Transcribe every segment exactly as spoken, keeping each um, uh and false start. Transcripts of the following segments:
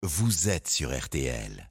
vous êtes sur R T L.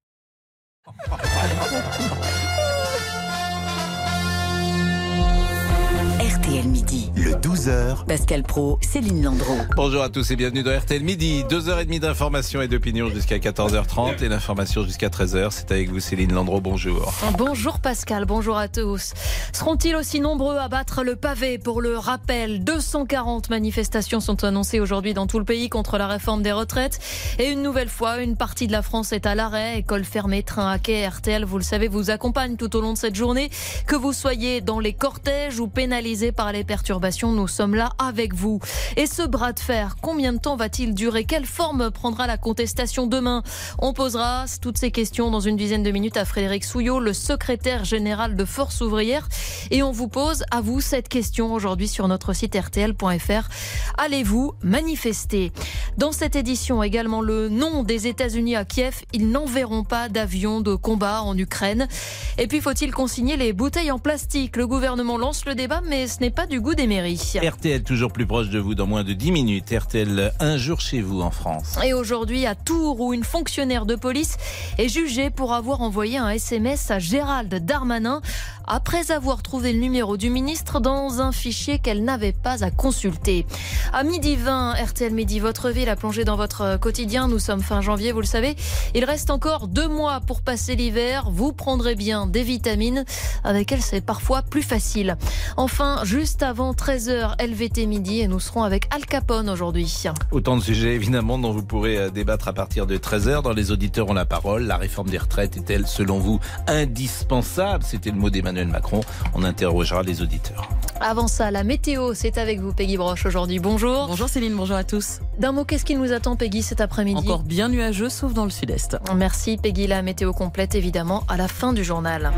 R T L Midi. Le douze heures. Pascal Praud, Céline Landreau. Bonjour à tous et bienvenue dans R T L Midi. deux heures trente d'informations et d'opinion jusqu'à quatorze heures trente et l'information jusqu'à treize heures. C'est avec vous Céline Landreau, bonjour. Bonjour Pascal, bonjour à tous. Seront-ils aussi nombreux à battre le pavé pour le rappel? deux cent quarante manifestations sont annoncées aujourd'hui dans tout le pays contre la réforme des retraites. Et une nouvelle fois, une partie de la France est à l'arrêt. École fermée, train à quai, R T L, vous le savez, vous accompagne tout au long de cette journée. Que vous soyez dans les cortèges ou pénalisés par les perturbations, nous sommes là avec vous. Et ce bras de fer, combien de temps va-t-il durer? Quelle forme prendra la contestation demain? On posera toutes ces questions dans une dizaine de minutes à Frédéric Souillot, le secrétaire général de Force ouvrière. Et on vous pose à vous cette question aujourd'hui sur notre site R T L point F R. Allez-vous manifester? Dans cette édition également, le nom des États-Unis à Kiev. Ils n'enverront pas d'avions de combat en Ukraine. Et puis faut-il consigner les bouteilles en plastique? Le gouvernement lance le débat, mais ce n'est pas du goût des mairies. R T L toujours plus proche de vous dans moins de dix minutes. R T L un jour chez vous en France. Et aujourd'hui à Tours, où une fonctionnaire de police est jugée pour avoir envoyé un S M S à Gérald Darmanin après avoir trouvé le numéro du ministre dans un fichier qu'elle n'avait pas à consulter. À midi vingt, R T L Midi, votre ville a plongé dans votre quotidien. Nous sommes fin janvier, vous le savez. Il reste encore deux mois pour passer l'hiver. Vous prendrez bien des vitamines. Avec elles, c'est parfois plus facile. Enfin, juste avant treize heures, L V T Midi, et nous serons avec Al Capone aujourd'hui. Autant de sujets évidemment dont vous pourrez débattre à partir de treize heures. Dans Les auditeurs ont la parole. La réforme des retraites est-elle selon vous indispensable? C'était le mot d'Emmanuel Macron. On interrogera les auditeurs. Avant ça, la météo, c'est avec vous Peggy Broche aujourd'hui. Bonjour. Bonjour Céline, bonjour à tous. D'un mot, qu'est-ce qui nous attend Peggy cet après-midi? Encore bien nuageux, sauf dans le sud-est. Merci Peggy, la météo complète évidemment à la fin du journal.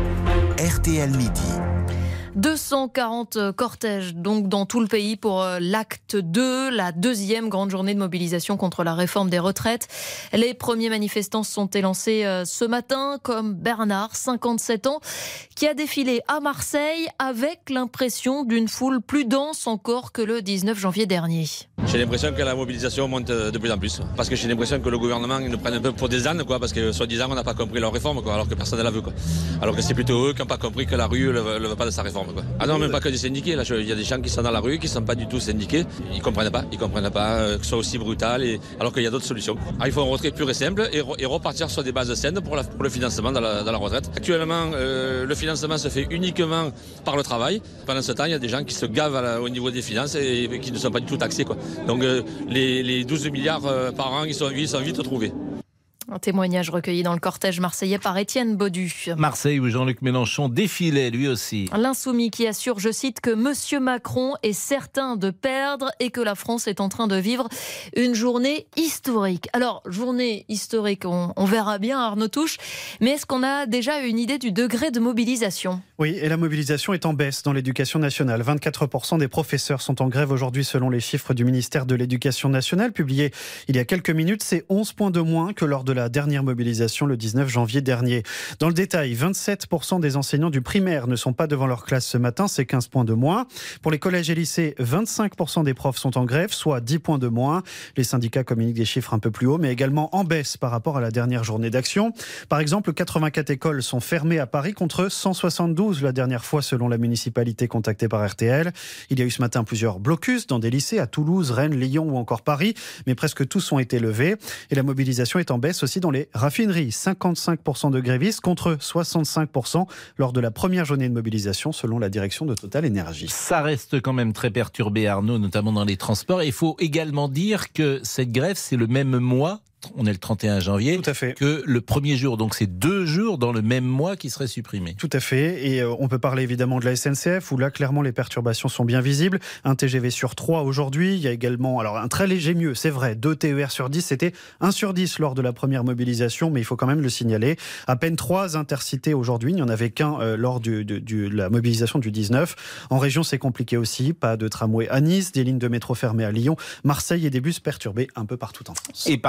R T L Midi. deux cent quarante cortèges donc dans tout le pays pour l'acte deux, la deuxième grande journée de mobilisation contre la réforme des retraites. Les premiers manifestants sont élancés ce matin, comme Bernard, cinquante-sept ans, qui a défilé à Marseille avec l'impression d'une foule plus dense encore que le dix-neuf janvier dernier. J'ai l'impression que la mobilisation monte de plus en plus. Parce que j'ai l'impression que le gouvernement nous prenne un peu pour des ânes, quoi, parce que soi-disant on n'a pas compris leur réforme, quoi, alors que personne ne la veut. Quoi. Alors que c'est plutôt eux qui n'ont pas compris que la rue ne veut, veut pas de sa réforme. Quoi. Ah non, même pas que des syndiqués. Là, il y a des gens qui sont dans la rue, qui ne sont pas du tout syndiqués. Ils ne comprennent pas, ils comprennent pas euh, que ce soit aussi brutal, et, alors qu'il y a d'autres solutions. Alors, il faut un retrait pur et simple et, re, et repartir sur des bases saines pour, la, pour le financement dans la, dans la retraite. Actuellement, euh, le financement se fait uniquement par le travail. Pendant ce temps, il y a des gens qui se gavent à la, au niveau des finances et, et qui ne sont pas du tout taxés. Quoi. Donc euh, les, les douze milliards euh, par an, ils sont, ils sont vite trouvés. Un témoignage recueilli dans le cortège marseillais par Étienne Baudu. Marseille où Jean-Luc Mélenchon défilait lui aussi. L'insoumis qui assure, je cite, que Monsieur Macron est certain de perdre et que la France est en train de vivre une journée historique. Alors, journée historique, on, on verra bien Arnaud Touche, mais est-ce qu'on a déjà une idée du degré de mobilisation ? Oui, et la mobilisation est en baisse dans l'éducation nationale. vingt-quatre pour cent des professeurs sont en grève aujourd'hui selon les chiffres du ministère de l'Éducation nationale publiés il y a quelques minutes. C'est onze points de moins que lors de la dernière mobilisation le dix-neuf janvier dernier. Dans le détail, vingt-sept pour cent des enseignants du primaire ne sont pas devant leur classe ce matin, c'est quinze points de moins. Pour les collèges et lycées, vingt-cinq pour cent des profs sont en grève, soit dix points de moins. Les syndicats communiquent des chiffres un peu plus hauts, mais également en baisse par rapport à la dernière journée d'action. Par exemple, quatre-vingt-quatre écoles sont fermées à Paris contre cent soixante-douze la dernière fois selon la municipalité contactée par R T L. Il y a eu ce matin plusieurs blocus dans des lycées à Toulouse, Rennes, Lyon ou encore Paris, mais presque tous ont été levés. Et la mobilisation est en baisse aussi dans les raffineries. cinquante-cinq pour cent de grévistes contre soixante-cinq pour cent lors de la première journée de mobilisation selon la direction de Total Énergie. Ça reste quand même très perturbé, Arnaud, notamment dans les transports. Il faut également dire que cette grève, c'est le même mois, on est le trente et un janvier, tout à fait, que le premier jour. Donc c'est deux jours dans le même mois qui seraient supprimés. Tout à fait. Et euh, on peut parler évidemment de la S N C F où là clairement les perturbations sont bien visibles. Un T G V sur trois aujourd'hui. Il y a également alors un très léger mieux, c'est vrai. Deux T E R sur dix, c'était un sur dix lors de la première mobilisation, mais il faut quand même le signaler. À peine trois intercités aujourd'hui. Il n'y en avait qu'un euh, lors du, de, du, la mobilisation du dix-neuf. En région, c'est compliqué aussi. Pas de tramway à Nice, des lignes de métro fermées à Lyon, Marseille et des bus perturbés un peu partout en France. Et parmi les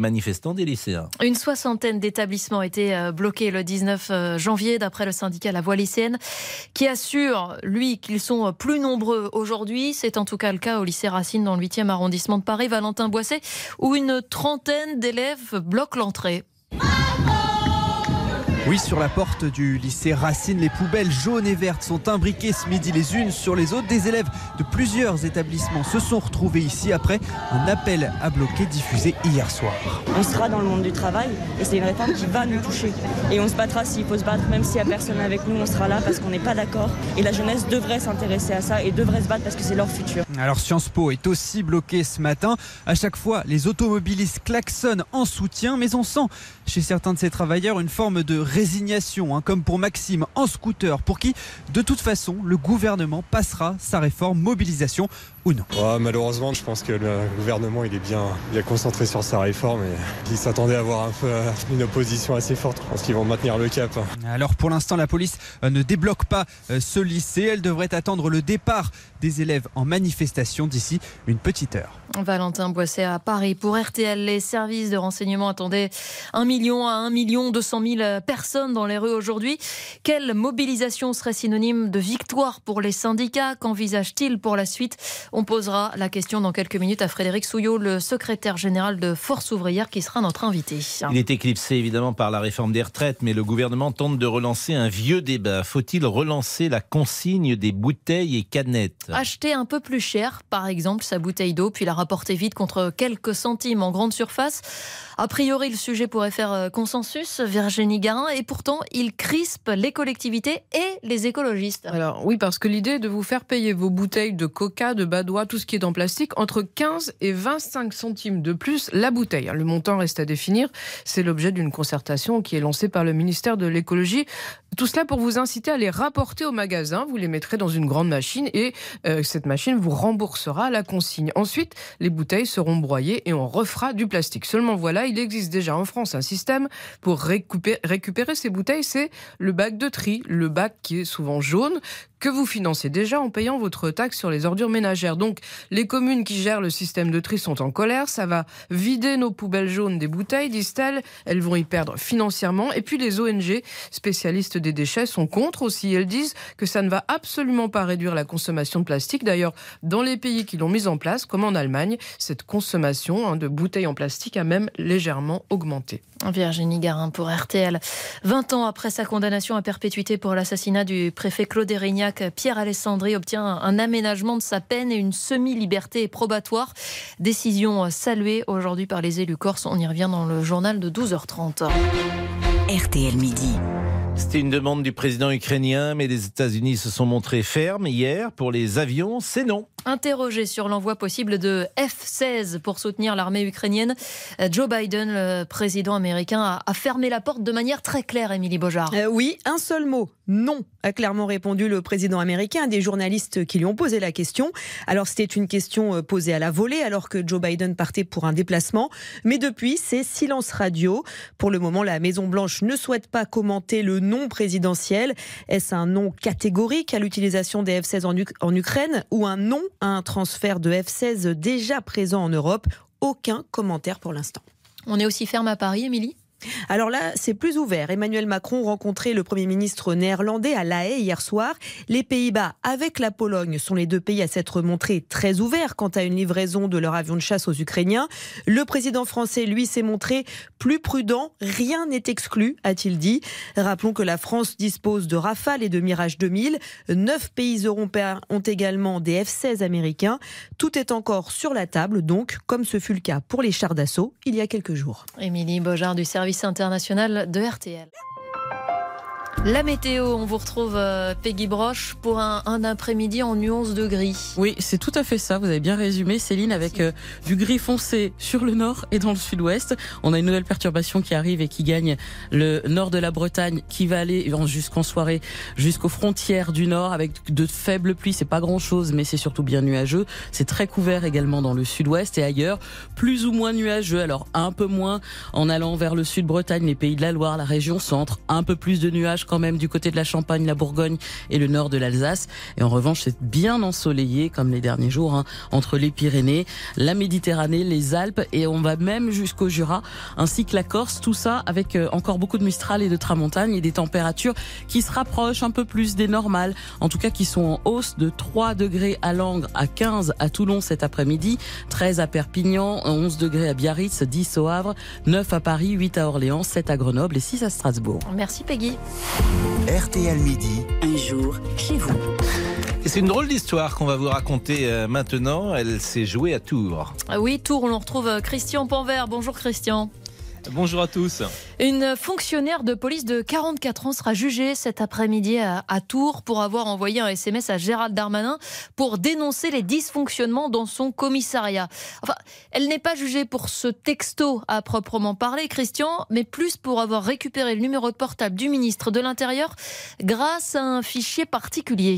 manifestants, des lycéens. Une soixantaine d'établissements étaient bloqués le dix-neuf janvier, d'après le syndicat La Voix lycéenne, qui assure, lui, qu'ils sont plus nombreux aujourd'hui. C'est en tout cas le cas au lycée Racine, dans le huitième arrondissement de Paris, Valentin Boisset, où une trentaine d'élèves bloquent l'entrée. Oui, sur la porte du lycée Racine, les poubelles jaunes et vertes sont imbriquées ce midi les unes sur les autres. Des élèves de plusieurs établissements se sont retrouvés ici après un appel à bloquer diffusé hier soir. On sera dans le monde du travail et c'est une réforme qui va nous toucher. Et on se battra s'il faut se battre, même s'il n'y a personne avec nous, on sera là parce qu'on n'est pas d'accord. Et la jeunesse devrait s'intéresser à ça et devrait se battre parce que c'est leur futur. Alors Sciences Po est aussi bloqué ce matin. À chaque fois, les automobilistes klaxonnent en soutien, mais on sent chez certains de ces travailleurs une forme de résignation, hein, comme pour Maxime en scooter, pour qui, de toute façon, le gouvernement passera sa réforme mobilisation ou non. Ouais, malheureusement, je pense que le gouvernement il est bien, bien concentré sur sa réforme et il s'attendait à avoir un peu une opposition assez forte. Je pense qu'ils vont maintenir le cap. Alors pour l'instant, la police ne débloque pas ce lycée. Elle devrait attendre le départ des élèves en manifestation d'ici une petite heure. Valentin Boisset à Paris. Pour R T L, les services de renseignement attendaient un million à un million deux cent mille personnes dans les rues aujourd'hui. Quelle mobilisation serait synonyme de victoire pour les syndicats? Qu'envisagent-ils pour la suite? On posera la question dans quelques minutes à Frédéric Souillot, le secrétaire général de Force ouvrière, qui sera notre invité. Il est éclipsé évidemment par la réforme des retraites, mais le gouvernement tente de relancer un vieux débat. Faut-il relancer la consigne des bouteilles et canettes? Acheter un peu plus cher, par exemple, sa bouteille d'eau, puis la rapporter vite contre quelques centimes en grande surface. A priori, le sujet pourrait faire consensus, Virginie Garin, et pourtant, il crispe les collectivités et les écologistes. Alors oui, parce que l'idée est de vous faire payer vos bouteilles de coca, de badois, tout ce qui est en plastique, entre quinze et vingt-cinq centimes de plus la bouteille. Le montant reste à définir. C'est l'objet d'une concertation qui est lancée par le ministère de l'écologie. Tout cela pour vous inciter à les rapporter au magasin. Vous les mettrez dans une grande machine et euh, cette machine vous remboursera la consigne. Ensuite, les bouteilles seront broyées et on refera du plastique. Seulement voilà, il existe déjà en France un système pour récupérer, récupérer ces bouteilles. C'est le bac de tri, le bac qui est souvent jaune, que vous financez déjà en payant votre taxe sur les ordures ménagères. Donc, les communes qui gèrent le système de tri sont en colère. Ça va vider nos poubelles jaunes des bouteilles, disent-elles. Elles vont y perdre financièrement. Et puis, les O N G, spécialistes des déchets, sont contre aussi. Elles disent que ça ne va absolument pas réduire la consommation de plastique. D'ailleurs, dans les pays qui l'ont mise en place, comme en Allemagne, cette consommation hein, de bouteilles en plastique a même légèrement augmenté. Virginie Garin pour R T L. vingt ans après sa condamnation à perpétuité pour l'assassinat du préfet Claude Érignac, Pierre Alessandri obtient un aménagement de sa peine et une semi-liberté probatoire. Décision saluée aujourd'hui par les élus corses. On y revient dans le journal de douze heures trente. R T L Midi. C'était une demande du président ukrainien, mais les États-Unis se sont montrés fermes hier. Pour les avions, c'est non. Interrogé sur l'envoi possible de F seize pour soutenir l'armée ukrainienne, Joe Biden, le président américain, a, a fermé la porte de manière très claire, Émilie Beaujard. Euh, oui, un seul mot, non, a clairement répondu le président américain à des journalistes qui lui ont posé la question. Alors c'était une question posée à la volée alors que Joe Biden partait pour un déplacement. Mais depuis, c'est silence radio. Pour le moment, la Maison-Blanche ne souhaite pas commenter le non présidentiel. Est-ce un non catégorique à l'utilisation des F seize en, U- en Ukraine ou un non à un transfert de F seize déjà présent en Europe? Aucun commentaire pour l'instant. On est aussi ferme à Paris, Émilie ? Alors là, c'est plus ouvert. Emmanuel Macron rencontrait le Premier ministre néerlandais à La Haye hier soir. Les Pays-Bas, avec la Pologne, sont les deux pays à s'être montrés très ouverts quant à une livraison de leur avion de chasse aux Ukrainiens. Le président français, lui, s'est montré plus prudent. Rien n'est exclu, a-t-il dit. Rappelons que la France dispose de Rafale et de Mirage deux mille. Neuf pays européens ont également des F seize américains. Tout est encore sur la table, donc, comme ce fut le cas pour les chars d'assaut il y a quelques jours. Émilie Beaujard du service international de R T L. La météo, on vous retrouve euh, Peggy Broche pour un, un après-midi en nuances de gris. Oui, c'est tout à fait ça, vous avez bien résumé Céline, avec euh, du gris foncé sur le nord et dans le sud-ouest. On a une nouvelle perturbation qui arrive et qui gagne le nord de la Bretagne, qui va aller jusqu'en soirée jusqu'aux frontières du nord avec de faibles pluies. C'est pas grand-chose, mais c'est surtout bien nuageux. C'est très couvert également dans le sud-ouest et ailleurs, plus ou moins nuageux. Alors un peu moins en allant vers le sud Bretagne, les pays de la Loire, la région centre, un peu plus de nuages quand même du côté de la Champagne, la Bourgogne et le nord de l'Alsace. Et en revanche, c'est bien ensoleillé comme les derniers jours, hein, entre les Pyrénées, la Méditerranée, les Alpes et on va même jusqu'au Jura, ainsi que la Corse. Tout ça avec euh, encore beaucoup de Mistral et de Tramontane et des températures qui se rapprochent un peu plus des normales, en tout cas qui sont en hausse de trois degrés à Langres, à quinze à Toulon cet après-midi, treize à Perpignan, onze degrés à Biarritz, dix au Havre, neuf à Paris, huit à Orléans, sept à Grenoble et six à Strasbourg. Merci Peggy. R T L Midi. Un jour chez vous. Et c'est une drôle d'histoire qu'on va vous raconter euh, maintenant. Elle s'est jouée à Tours. Ah oui, Tours, on retrouve Christian Panvert. Bonjour Christian. Bonjour à tous. Une fonctionnaire de police de quarante-quatre ans sera jugée cet après-midi à, à Tours pour avoir envoyé un S M S à Gérald Darmanin pour dénoncer les dysfonctionnements dans son commissariat. Enfin, elle n'est pas jugée pour ce texto à proprement parler, Christian, mais plus pour avoir récupéré le numéro de portable du ministre de l'Intérieur grâce à un fichier particulier.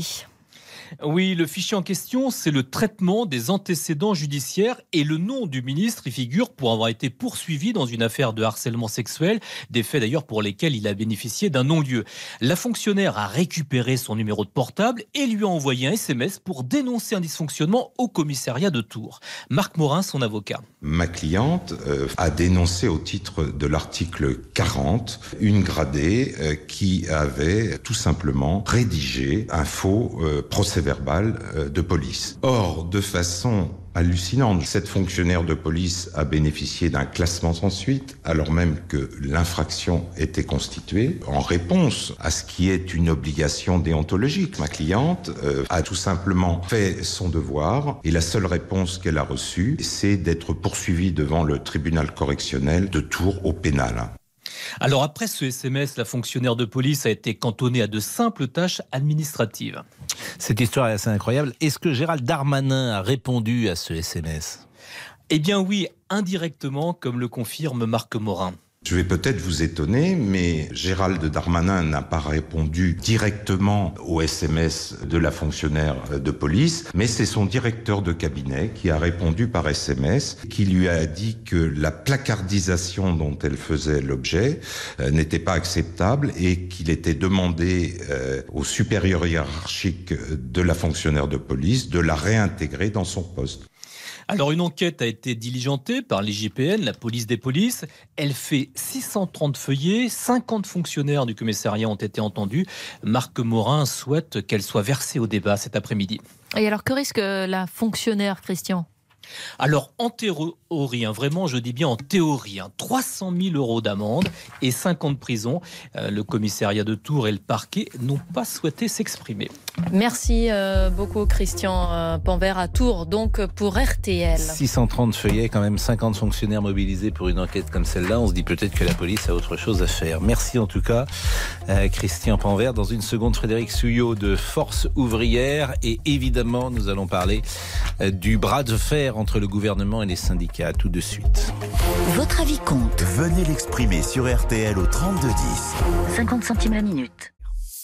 Oui, le fichier en question, c'est le traitement des antécédents judiciaires et le nom du ministre y figure pour avoir été poursuivi dans une affaire de harcèlement sexuel, des faits d'ailleurs pour lesquels il a bénéficié d'un non-lieu. La fonctionnaire a récupéré son numéro de portable et lui a envoyé un S M S pour dénoncer un dysfonctionnement au commissariat de Tours. Marc Morin, son avocat. Ma cliente euh, a dénoncé au titre de l'article quarante une gradée euh, qui avait tout simplement rédigé un faux euh, procès verbal euh, de police. Or, de façon hallucinante, cette fonctionnaire de police a bénéficié d'un classement sans suite, alors même que l'infraction était constituée en réponse à ce qui est une obligation déontologique. Ma cliente euh, a tout simplement fait son devoir et la seule réponse qu'elle a reçue, c'est d'être poursuivie devant le tribunal correctionnel de Tours au pénal. Alors après ce S M S, la fonctionnaire de police a été cantonnée à de simples tâches administratives. Cette histoire est assez incroyable. Est-ce que Gérald Darmanin a répondu à ce S M S ? Eh bien oui, indirectement, comme le confirme Marc Morin. Je vais peut-être vous étonner, mais Gérald Darmanin n'a pas répondu directement au S M S de la fonctionnaire de police, mais c'est son directeur de cabinet qui a répondu par S M S, qui lui a dit que la placardisation dont elle faisait l'objet euh, n'était pas acceptable et qu'il était demandé euh, au supérieur hiérarchique de la fonctionnaire de police de la réintégrer dans son poste. Alors une enquête a été diligentée par l'I G P N, la police des polices. Elle fait six cent trente feuillets, cinquante fonctionnaires du commissariat ont été entendus. Marc Morin souhaite qu'elle soit versée au débat cet après-midi. Et alors que risque la fonctionnaire, Christian ? Alors en théorie, hein, vraiment je dis bien en théorie, hein, trois cent mille euros d'amende et cinq ans de prison. Euh, le commissariat de Tours et le parquet n'ont pas souhaité s'exprimer. Merci euh, beaucoup Christian euh, Panvert à Tours, donc pour R T L. six cent trente feuillets, quand même cinquante fonctionnaires mobilisés pour une enquête comme celle-là. On se dit peut-être que la police a autre chose à faire. Merci en tout cas euh, Christian Panvert. Dans une seconde, Frédéric Souillot de Force Ouvrière. Et évidemment, nous allons parler euh, du bras de fer entre le gouvernement et les syndicats. Tout de suite. Votre avis compte. Venez l'exprimer sur R T L au trente-deux dix. cinquante centimes la minute.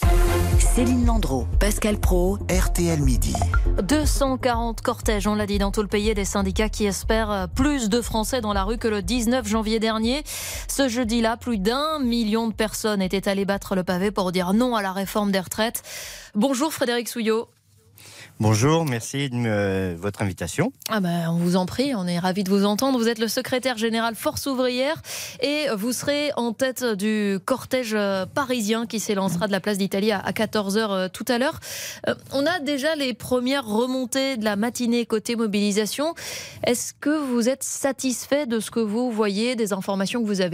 Céline Landreau, Pascal Praud, R T L Midi. deux cent quarante cortèges, on l'a dit, dans tout le pays, des syndicats qui espèrent plus de Français dans la rue que le dix-neuf janvier dernier. Ce jeudi-là, plus d'un million de personnes étaient allées battre le pavé pour dire non à la réforme des retraites. Bonjour Frédéric Souillot. Bonjour, merci de me, votre invitation. Ah ben, on vous en prie, on est ravis de vous entendre. Vous êtes le secrétaire général Force Ouvrière et vous serez en tête du cortège parisien qui s'élancera de la place d'Italie à quatorze heures tout à l'heure. Euh, on a déjà les premières remontées de la matinée côté mobilisation. Est-ce que vous êtes satisfait de ce que vous voyez, des informations que vous avez ?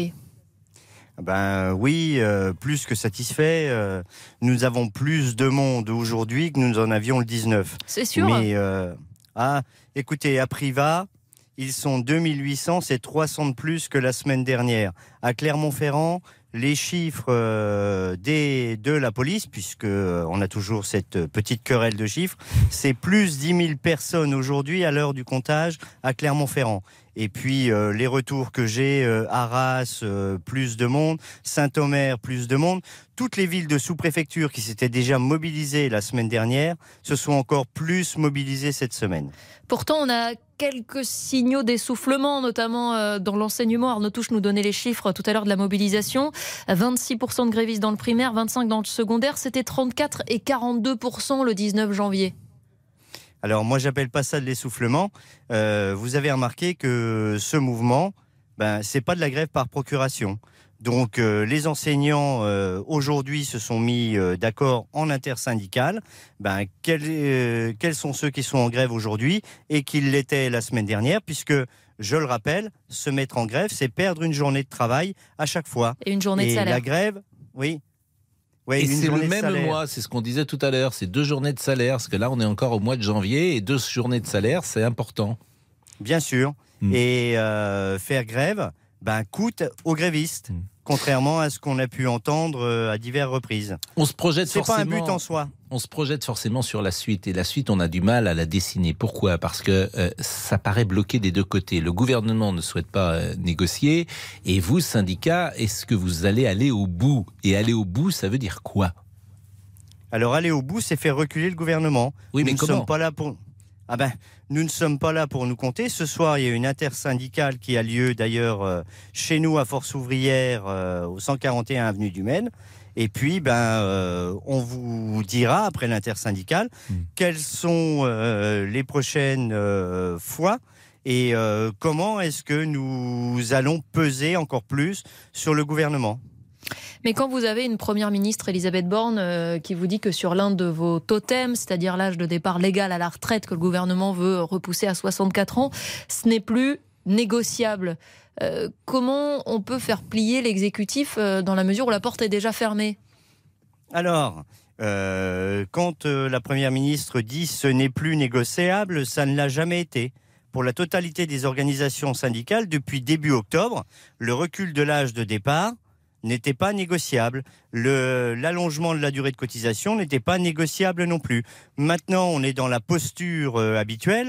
Ben oui, euh, plus que satisfait. Euh, nous avons plus de monde aujourd'hui que nous en avions le dix-neuf. C'est sûr. Mais euh, ah, écoutez, à Privas, ils sont deux mille huit cents, c'est trois cents de plus que la semaine dernière. À Clermont-Ferrand, les chiffres euh, des, de la police, puisque euh, on a toujours cette petite querelle de chiffres, c'est plus dix mille personnes aujourd'hui à l'heure du comptage à Clermont-Ferrand. Et puis euh, les retours que j'ai, euh, Arras, euh, plus de monde, Saint-Omer, plus de monde. Toutes les villes de sous-préfecture qui s'étaient déjà mobilisées la semaine dernière se sont encore plus mobilisées cette semaine. Pourtant, on a quelques signaux d'essoufflement, notamment euh, dans l'enseignement. Arnaud Touche nous donnait les chiffres tout à l'heure de la mobilisation. vingt-six pour cent de grévistes dans le primaire, vingt-cinq pour cent dans le secondaire. C'était trente-quatre et quarante-deux pour cent le dix-neuf janvier. Alors moi, j'appelle pas ça de l'essoufflement. Euh, vous avez remarqué que ce mouvement, ben, c'est pas de la grève par procuration. Donc euh, les enseignants euh, aujourd'hui se sont mis euh, d'accord en intersyndical. Ben, quels, euh, quels sont ceux qui sont en grève aujourd'hui et qui l'étaient la semaine dernière, puisque, je le rappelle, se mettre en grève, c'est perdre une journée de travail à chaque fois. Et une journée de et salaire. La grève, oui. Ouais, et c'est le même mois, c'est ce qu'on disait tout à l'heure, c'est deux journées de salaire, parce que là on est encore au mois de janvier, et deux journées de salaire, c'est important. Bien sûr, mmh. et euh, faire grève ben, coûte aux grévistes, mmh. contrairement à ce qu'on a pu entendre à diverses reprises. On se projette c'est forcément, pas un but en soi. On se projette forcément sur la suite, et la suite on a du mal à la dessiner. Pourquoi ? Parce que euh, ça paraît bloqué des deux côtés. Le gouvernement ne souhaite pas euh, négocier, et vous, syndicats, est-ce que vous allez aller au bout ? Et aller au bout, ça veut dire quoi ? Alors aller au bout, c'est faire reculer le gouvernement. Oui, mais nous comment ? ne sommes pas là pour... Ah ben, nous ne sommes pas là pour nous compter. Ce soir, il y a une intersyndicale qui a lieu d'ailleurs euh, chez nous à Force Ouvrière, euh, au cent quarante et un avenue du Maine. Et puis, ben, euh, on vous dira, après l'intersyndicale, mmh. quelles sont euh, les prochaines euh, fois et euh, comment est-ce que nous allons peser encore plus sur le gouvernement. Mais quand vous avez une première ministre, Elisabeth Borne, euh, qui vous dit que sur l'un de vos totems, c'est-à-dire l'âge de départ légal à la retraite que le gouvernement veut repousser à soixante-quatre ans, ce n'est plus négociable. Euh, comment on peut faire plier l'exécutif euh, dans la mesure où la porte est déjà fermée ? Alors, euh, quand euh, la Première ministre dit « ce n'est plus négociable », ça ne l'a jamais été. Pour la totalité des organisations syndicales, depuis début octobre, le recul de l'âge de départ n'était pas négociable. Le, l'allongement de la durée de cotisation n'était pas négociable non plus. Maintenant, on est dans la posture euh, habituelle.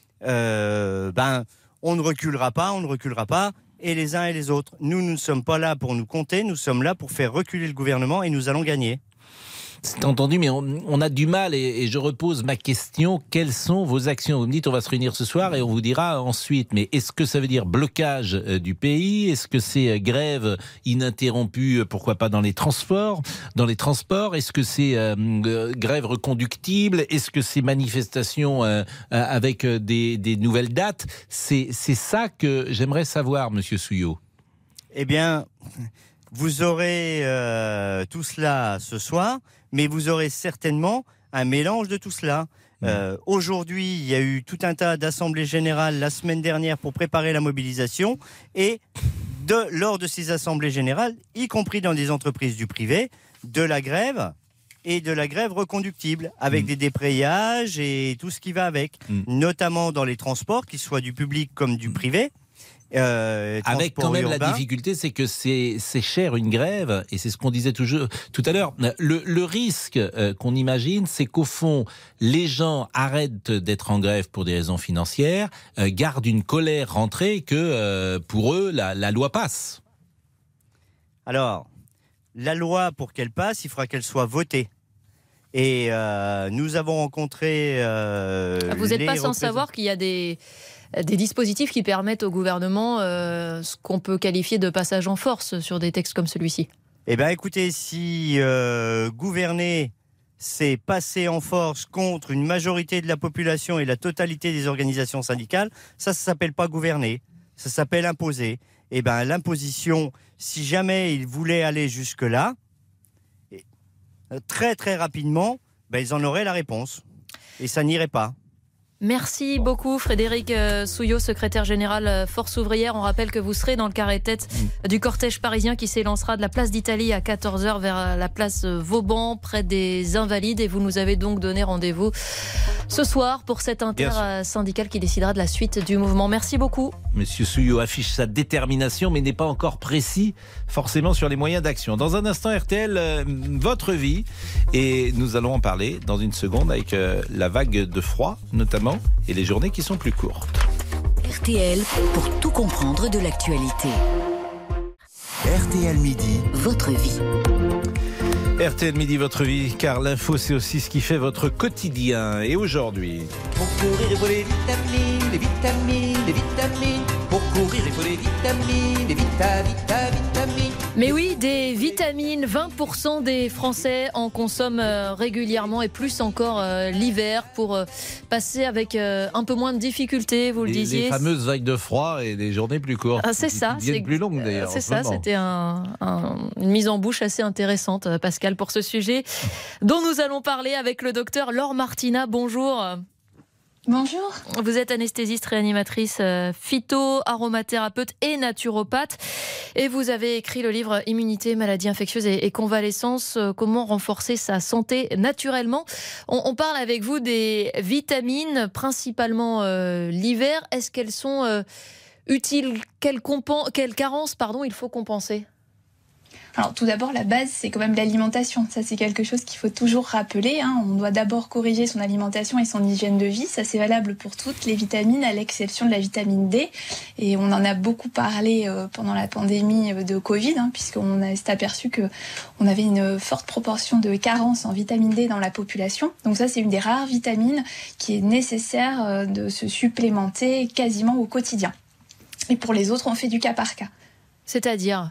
Euh, ben, on ne reculera pas, on ne reculera pas, et les uns et les autres. Nous, nous ne sommes pas là pour nous compter, nous sommes là pour faire reculer le gouvernement et nous allons gagner. C'est entendu, mais on, on a du mal, et, et je repose ma question, quelles sont vos actions ? Vous me dites, on va se réunir ce soir et on vous dira ensuite, mais est-ce que ça veut dire blocage euh, du pays ? Est-ce que c'est euh, grève ininterrompue, euh, pourquoi pas dans les transports ? Dans les transports, est-ce que c'est euh, euh, grève reconductible ? Est-ce que c'est manifestation euh, euh, avec euh, des, des nouvelles dates ? C'est, c'est ça que j'aimerais savoir, Monsieur Souillot. Eh bien, vous aurez euh, tout cela ce soir, mais vous aurez certainement un mélange de tout cela. Mmh. Euh, aujourd'hui, il y a eu tout un tas d'assemblées générales la semaine dernière pour préparer la mobilisation, et de, lors de ces assemblées générales, y compris dans des entreprises du privé, de la grève et de la grève reconductible, avec mmh. des débrayages et tout ce qui va avec, mmh. notamment dans les transports, qu'ils soient du public comme du privé. Euh, Avec quand même urbain. La difficulté, c'est que c'est, c'est cher une grève, et c'est ce qu'on disait toujours, tout à l'heure. Le, le risque euh, qu'on imagine, c'est qu'au fond, les gens arrêtent d'être en grève pour des raisons financières, euh, gardent une colère rentrée, et que euh, pour eux, la, la loi passe. Alors, la loi, pour qu'elle passe, il faudra qu'elle soit votée. Et euh, nous avons rencontré... Euh, Vous n'êtes pas sans savoir qu'il y a des... des dispositifs qui permettent au gouvernement euh, ce qu'on peut qualifier de passage en force sur des textes comme celui-ci. Eh bien, écoutez, si euh, gouverner, c'est passer en force contre une majorité de la population et la totalité des organisations syndicales, ça, ça s'appelle pas gouverner, ça s'appelle imposer. Eh bien, l'imposition, si jamais ils voulaient aller jusque-là, très très rapidement, ben, ils en auraient la réponse. Et ça n'irait pas. Merci beaucoup Frédéric Souillot, secrétaire général Force Ouvrière. On rappelle que vous serez dans le carré-tête du cortège parisien qui s'élancera de la place d'Italie à quatorze heures vers la place Vauban, près des Invalides. Et vous nous avez donc donné rendez-vous ce soir pour cette intersyndicale qui décidera de la suite du mouvement. Merci beaucoup. Monsieur Souillot affiche sa détermination, mais n'est pas encore précis forcément sur les moyens d'action. Dans un instant, R T L, euh, votre vie. Et nous allons en parler dans une seconde avec euh, la vague de froid notamment, et les journées qui sont plus courtes. R T L pour tout comprendre de l'actualité. R T L Midi. Votre vie. R T L Midi, votre vie, car l'info c'est aussi ce qui fait votre quotidien. Et aujourd'hui... Pour courir il faut les vitamines, les vitamines, les vitamines. Pour courir il faut les vitamines, les vita, vita, vitamines. Mais oui, des vitamines, vingt pour cent des Français en consomment régulièrement et plus encore l'hiver pour passer avec un peu moins de difficultés, vous le les, disiez. Les fameuses vagues de froid et des journées plus courtes. Ah, c'est ça. C'est plus longues d'ailleurs. C'est ça, c'était un, un, une mise en bouche assez intéressante, Pascal, pour ce sujet dont nous allons parler avec le docteur Laure Martina. Bonjour. Bonjour. Vous êtes anesthésiste, réanimatrice, euh, phyto-aromathérapeute et naturopathe. Et vous avez écrit le livre Immunité, maladies infectieuses et, et convalescence, euh, comment renforcer sa santé naturellement. On, on parle avec vous des vitamines, principalement euh, l'hiver. Est-ce qu'elles sont euh, utiles? Quelles quelle carences pardon, il faut compenser? Alors tout d'abord, la base, c'est quand même l'alimentation. Ça, c'est quelque chose qu'il faut toujours rappeler. Hein. On doit d'abord corriger son alimentation et son hygiène de vie. Ça, c'est valable pour toutes les vitamines, à l'exception de la vitamine D. Et on en a beaucoup parlé euh, pendant la pandémie de Covid, hein, puisqu'on s'est aperçu qu'on avait une forte proportion de carences en vitamine D dans la population. Donc ça, c'est une des rares vitamines qui est nécessaire euh, de se supplémenter quasiment au quotidien. Et pour les autres, on fait du cas par cas. C'est-à-dire ?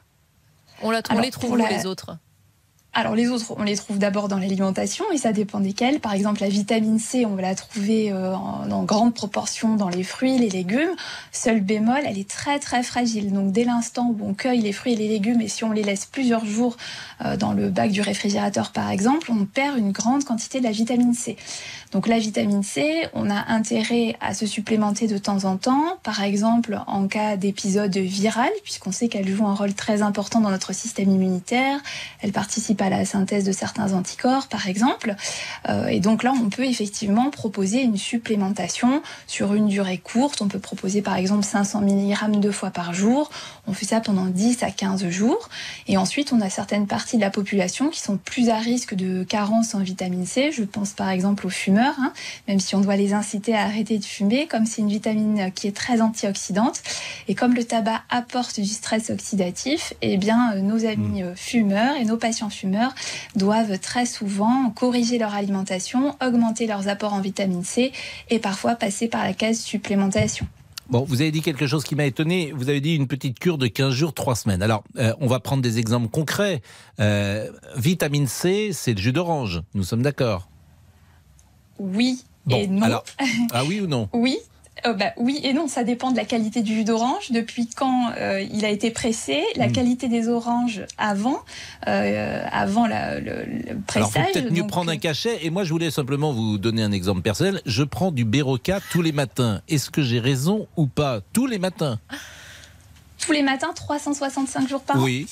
On, la, on Alors, les trouve où la... les autres? Alors les autres, on les trouve d'abord dans l'alimentation et ça dépend desquels. Par exemple, la vitamine C, on va la trouver euh, en, en grande proportion dans les fruits, les légumes. Seul bémol, elle est très très fragile. Donc dès l'instant où on cueille les fruits et les légumes et si on les laisse plusieurs jours euh, dans le bac du réfrigérateur par exemple, on perd une grande quantité de la vitamine C. Donc la vitamine C, on a intérêt à se supplémenter de temps en temps, par exemple en cas d'épisode viral, puisqu'on sait qu'elle joue un rôle très important dans notre système immunitaire. Elle participe à la synthèse de certains anticorps, par exemple. Euh, et donc là, on peut effectivement proposer une supplémentation sur une durée courte. On peut proposer par exemple cinq cents milligrammes deux fois par jour. On fait ça pendant dix à quinze jours. Et ensuite, on a certaines parties de la population qui sont plus à risque de carence en vitamine C. Je pense par exemple aux fumeurs, hein, même si on doit les inciter à arrêter de fumer, comme c'est une vitamine qui est très antioxydante. Et comme le tabac apporte du stress oxydatif, eh bien, nos amis fumeurs et nos patients fumeurs doivent très souvent corriger leur alimentation, augmenter leurs apports en vitamine C et parfois passer par la case supplémentation. Bon, vous avez dit quelque chose qui m'a étonné. Vous avez dit une petite cure de quinze jours, trois semaines. Alors, euh, on va prendre des exemples concrets. Euh, vitamine C, c'est le jus d'orange. Nous sommes d'accord? Oui bon, et non. Alors, ah oui ou non? Oui. Euh, bah, oui et non, ça dépend de la qualité du jus d'orange, depuis quand euh, il a été pressé, la mmh. qualité des oranges avant, euh, avant la, le, le pressage. Alors, faut peut-être mieux donc... prendre un cachet. Et moi, je voulais simplement vous donner un exemple personnel. Je prends du Berocca tous les matins. Est-ce que j'ai raison ou pas? Tous les matins? Tous les matins, trois cent soixante-cinq jours par an? Oui.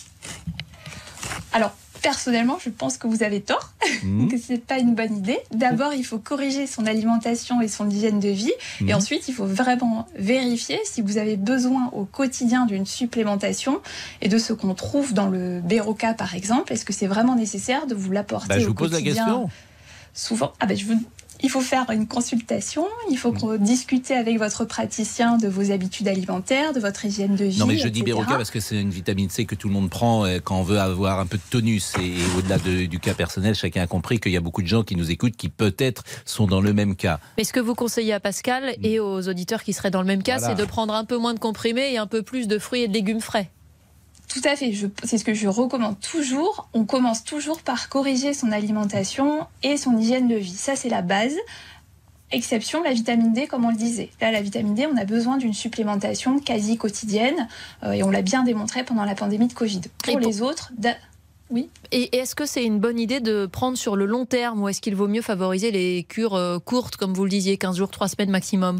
Alors, personnellement, je pense que vous avez tort, mmh. que ce n'est pas une bonne idée. D'abord, il faut corriger son alimentation et son hygiène de vie. Mmh. Et ensuite, il faut vraiment vérifier si vous avez besoin au quotidien d'une supplémentation et de ce qu'on trouve dans le Berocca, par exemple. Est-ce que c'est vraiment nécessaire de vous l'apporter bah, je au vous pose quotidien? La question. Souvent, ah ben, je vous... il faut faire une consultation, il faut mmh. discuter avec votre praticien de vos habitudes alimentaires, de votre hygiène de vie. Non mais je dis Berocca parce que c'est une vitamine C que tout le monde prend quand on veut avoir un peu de tonus. Et au-delà de, du cas personnel, chacun a compris qu'il y a beaucoup de gens qui nous écoutent qui peut-être sont dans le même cas. Mais ce que vous conseillez à Pascal mmh. et aux auditeurs qui seraient dans le même cas, voilà. c'est de prendre un peu moins de comprimés et un peu plus de fruits et de légumes frais. Tout à fait, je, c'est ce que je recommande toujours. On commence toujours par corriger son alimentation et son hygiène de vie. Ça, c'est la base. Exception, la vitamine D, comme on le disait. Là, la vitamine D, on a besoin d'une supplémentation quasi quotidienne euh, et on l'a bien démontré pendant la pandémie de Covid. Pour, pour... les autres... Da... Oui. Et est-ce que c'est une bonne idée de prendre sur le long terme ou est-ce qu'il vaut mieux favoriser les cures euh, courtes, comme vous le disiez, quinze jours, trois semaines maximum?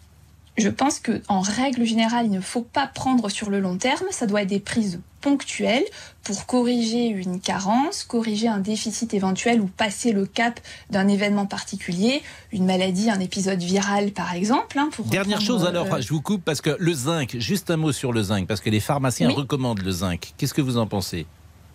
Je pense qu'en règle générale, il ne faut pas prendre sur le long terme. Ça doit être des prises ponctuelles pour corriger une carence, corriger un déficit éventuel ou passer le cap d'un événement particulier, une maladie, un épisode viral par exemple. Hein, pour Dernière chose alors, euh... je vous coupe parce que le zinc, juste un mot sur le zinc, parce que les pharmaciens oui. recommandent le zinc. Qu'est-ce que vous en pensez ?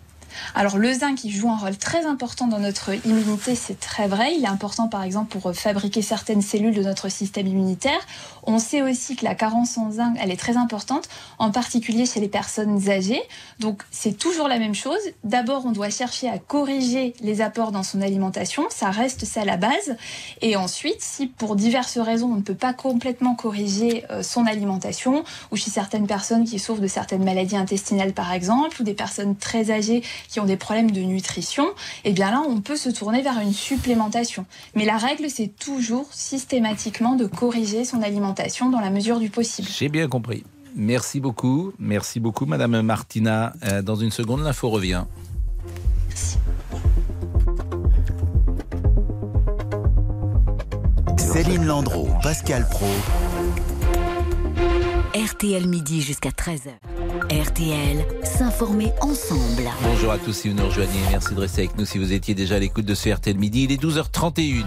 Alors le zinc, il joue un rôle très important dans notre immunité, c'est très vrai. Il est important par exemple pour fabriquer certaines cellules de notre système immunitaire. On sait aussi que la carence en zinc, elle est très importante, en particulier chez les personnes âgées. Donc c'est toujours la même chose. D'abord, on doit chercher à corriger les apports dans son alimentation, ça reste ça la base. Et ensuite, si pour diverses raisons, on ne peut pas complètement corriger euh, son alimentation, ou chez certaines personnes qui souffrent de certaines maladies intestinales par exemple, ou des personnes très âgées qui ont des problèmes de nutrition, et bien là, on peut se tourner vers une supplémentation. Mais la règle, c'est toujours systématiquement de corriger son alimentation dans la mesure du possible. J'ai bien compris. Merci beaucoup. Merci beaucoup, Madame Martina. Euh, dans une seconde, l'info revient. Merci. Céline Landreau, Pascal Praud. R T L midi jusqu'à treize heures. R T L, s'informer ensemble. Bonjour à tous si vous nous rejoignez. Merci de rester avec nous si vous étiez déjà à l'écoute de ce R T L midi. Il est douze heures trente et une.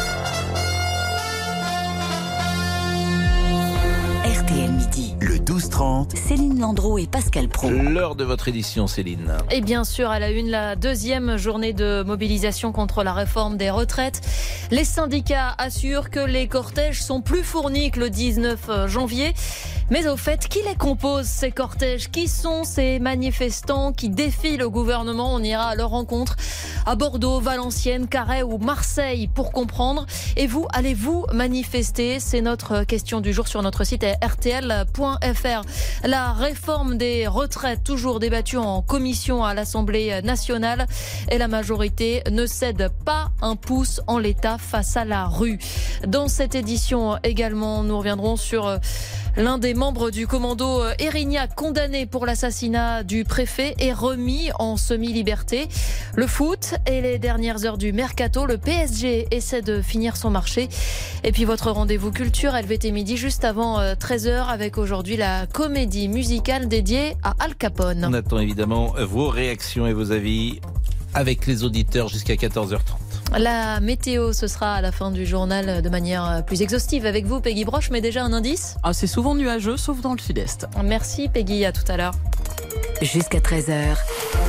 R T L midi. Le douze trente. Céline Landreau et Pascal Praud. L'heure de votre édition, Céline. Et bien sûr, à la une, la deuxième journée de mobilisation contre la réforme des retraites. Les syndicats assurent que les cortèges sont plus fournis que le dix-neuf janvier. Mais au fait, qui les compose, ces cortèges? Qui sont ces manifestants qui défient le gouvernement? On ira à leur rencontre à Bordeaux, Valenciennes, Carhaix ou Marseille pour comprendre. Et vous, allez-vous manifester? C'est notre question du jour sur notre site r t l point f r. La réforme des retraites, toujours débattue en commission à l'Assemblée nationale. Et la majorité ne cède pas un pouce en l'état face à la rue. Dans cette édition également, nous reviendrons sur l'un des membres du commando Erignac, condamné pour l'assassinat du préfet, est remis en semi-liberté. Le foot et les dernières heures du mercato, le P S G essaie de finir son marché. Et puis votre rendez-vous culture, L V T midi, juste avant treize heures, avec aujourd'hui la comédie musicale dédiée à Al Capone. On attend évidemment vos réactions et vos avis avec les auditeurs jusqu'à quatorze heures trente. La météo, ce sera à la fin du journal de manière plus exhaustive avec vous, Peggy Broche, mais déjà un indice? Ah, c'est souvent nuageux, sauf dans le sud-est. Merci Peggy, à tout à l'heure. Jusqu'à treize heures.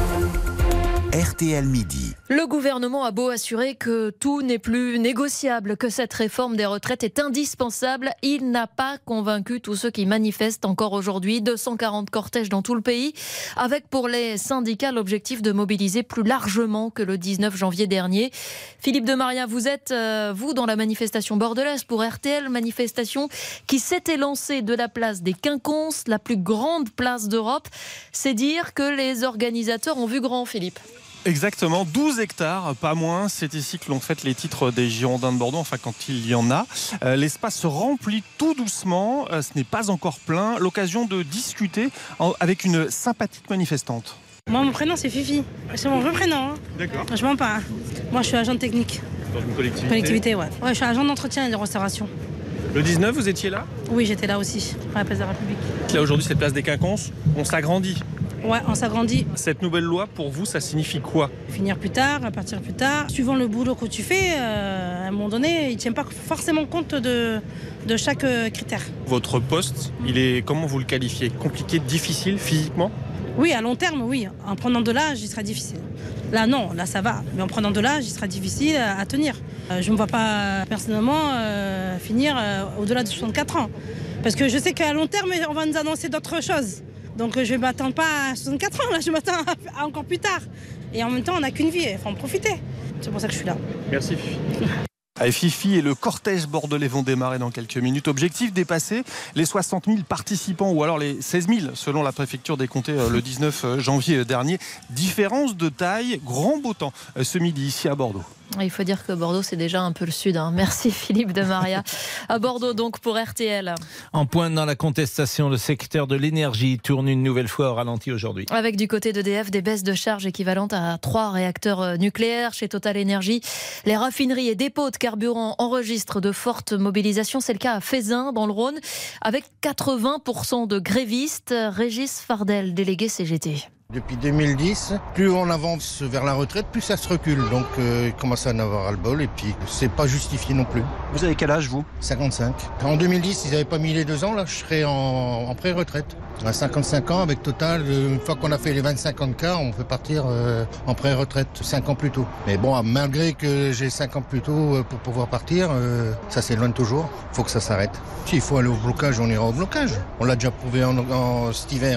R T L midi. Le gouvernement a beau assurer que tout n'est plus négociable, que cette réforme des retraites est indispensable, il n'a pas convaincu tous ceux qui manifestent encore aujourd'hui. deux cent quarante cortèges dans tout le pays, avec pour les syndicats l'objectif de mobiliser plus largement que le dix-neuf janvier dernier. Philippe de Maria, vous êtes, euh, vous, dans la manifestation bordelaise pour R T L, manifestation qui s'était lancée de la place des Quinconces, la plus grande place d'Europe. C'est dire que les organisateurs ont vu grand, Philippe. Exactement, douze hectares, pas moins. C'est ici que l'on fête les titres des Girondins de Bordeaux, enfin quand il y en a. Euh, l'espace se remplit tout doucement, euh, ce n'est pas encore plein. L'occasion de discuter en, avec une sympathique manifestante. Moi, mon prénom, c'est Fifi. C'est mon vrai prénom. Hein. D'accord. Je mens pas. Moi, je suis agent technique. Dans une collectivité Collectivité, ouais. Ouais, je suis agent d'entretien et de restauration. Le dix-neuf, vous étiez là? Oui, j'étais là aussi, à la place de la République. Là, aujourd'hui, cette place des Quinconces, on s'agrandit. Ouais, on s'agrandit. Cette nouvelle loi, pour vous, ça signifie quoi? Finir plus tard, partir plus tard. Suivant le boulot que tu fais, euh, à un moment donné, il ne tient pas forcément compte de, de chaque critère. Votre poste, il est, comment vous le qualifiez? Compliqué, difficile, physiquement? Oui, à long terme, oui. En prenant de l'âge, il sera difficile. Là, non, là, ça va. Mais en prenant de l'âge, il sera difficile à, à tenir. Euh, je ne me vois pas, personnellement, euh, finir euh, au-delà de soixante-quatre ans. Parce que je sais qu'à long terme, on va nous annoncer d'autres choses. Donc je ne m'attends pas à soixante-quatre ans, là, je m'attends à encore plus tard. Et en même temps, on n'a qu'une vie, il faut en profiter. C'est pour ça que je suis là. Merci Fifi. Allez, Fifi et le cortège bordelais vont démarrer dans quelques minutes. Objectif, dépasser les soixante mille participants ou alors les seize mille selon la préfecture des comtés le dix-neuf janvier dernier. Différence de taille, grand beau temps ce midi ici à Bordeaux. Il faut dire que Bordeaux, c'est déjà un peu le sud. Hein. Merci Philippe de Maria. À Bordeaux, donc, pour R T L. En pointe dans la contestation, le secteur de l'énergie tourne une nouvelle fois au ralenti aujourd'hui. Avec du côté d'E D F, des baisses de charges équivalentes à trois réacteurs nucléaires. Chez Total Énergie, les raffineries et dépôts de carburant enregistrent de fortes mobilisations. C'est le cas à Fézin, dans le Rhône, avec quatre-vingts pour cent de grévistes. Régis Fardel, délégué C G T. Depuis deux mille dix, plus on avance vers la retraite, plus ça se recule. Donc euh, il commence à en avoir ras-le-bol et puis c'est pas justifié non plus. Vous avez quel âge vous? cinquante-cinq. En deux mille dix, ils n'avaient pas mis les deux ans, là je serais en, en pré-retraite. À cinquante-cinq ans, avec Total, une fois qu'on a fait les vingt-cinq ans de quart, on peut partir euh, en pré-retraite cinq ans plus tôt. Mais bon, malgré que j'ai cinq ans plus tôt euh, pour pouvoir partir, euh, ça s'éloigne toujours. Il faut que ça s'arrête. S'il faut aller au blocage, on ira au blocage. On l'a déjà prouvé en, en cet hiver.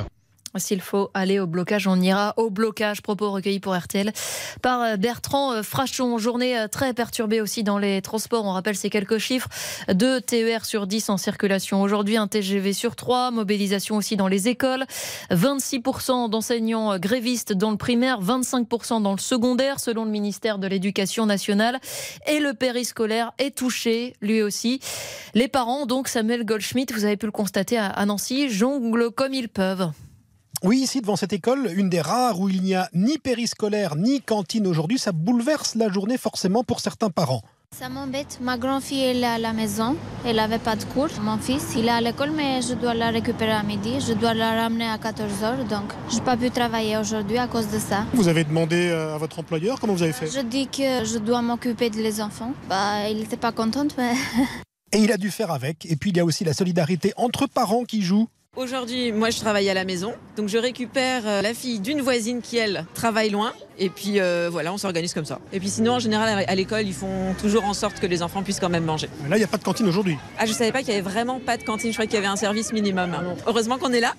S'il faut aller au blocage, on ira au blocage. Propos recueillis pour R T L par Bertrand Frachon. Journée très perturbée aussi dans les transports. On rappelle ces quelques chiffres. deux T E R sur dix en circulation aujourd'hui, un T G V sur trois. Mobilisation aussi dans les écoles. vingt-six pour cent d'enseignants grévistes dans le primaire, vingt-cinq pour cent dans le secondaire, selon le ministère de l'Éducation nationale. Et le périscolaire est touché, lui aussi. Les parents, donc Samuel Goldschmidt, vous avez pu le constater à Nancy, jonglent comme ils peuvent. Oui, ici, devant cette école, une des rares où il n'y a ni périscolaire ni cantine aujourd'hui, ça bouleverse la journée forcément pour certains parents. Ça m'embête. Ma grand-fille, elle est à la maison. Elle n'avait pas de cours. Mon fils, il est à l'école, mais je dois la récupérer à midi. Je dois la ramener à quatorze heures. Donc, je n'ai pas pu travailler aujourd'hui à cause de ça. Vous avez demandé à votre employeur? Comment vous avez fait? Je dis que je dois m'occuper des enfants. Bah, il n'était pas content, mais... Et il a dû faire avec. Et puis, il y a aussi la solidarité entre parents qui jouent. Aujourd'hui, moi je travaille à la maison, donc je récupère la fille d'une voisine qui, elle, travaille loin. Et puis euh, voilà, on s'organise comme ça. Et puis sinon, en général, à l'école, ils font toujours en sorte que les enfants puissent quand même manger. Là, il n'y a pas de cantine aujourd'hui. Ah, je savais pas qu'il y avait vraiment pas de cantine, je croyais qu'il y avait un service minimum. Heureusement qu'on est là.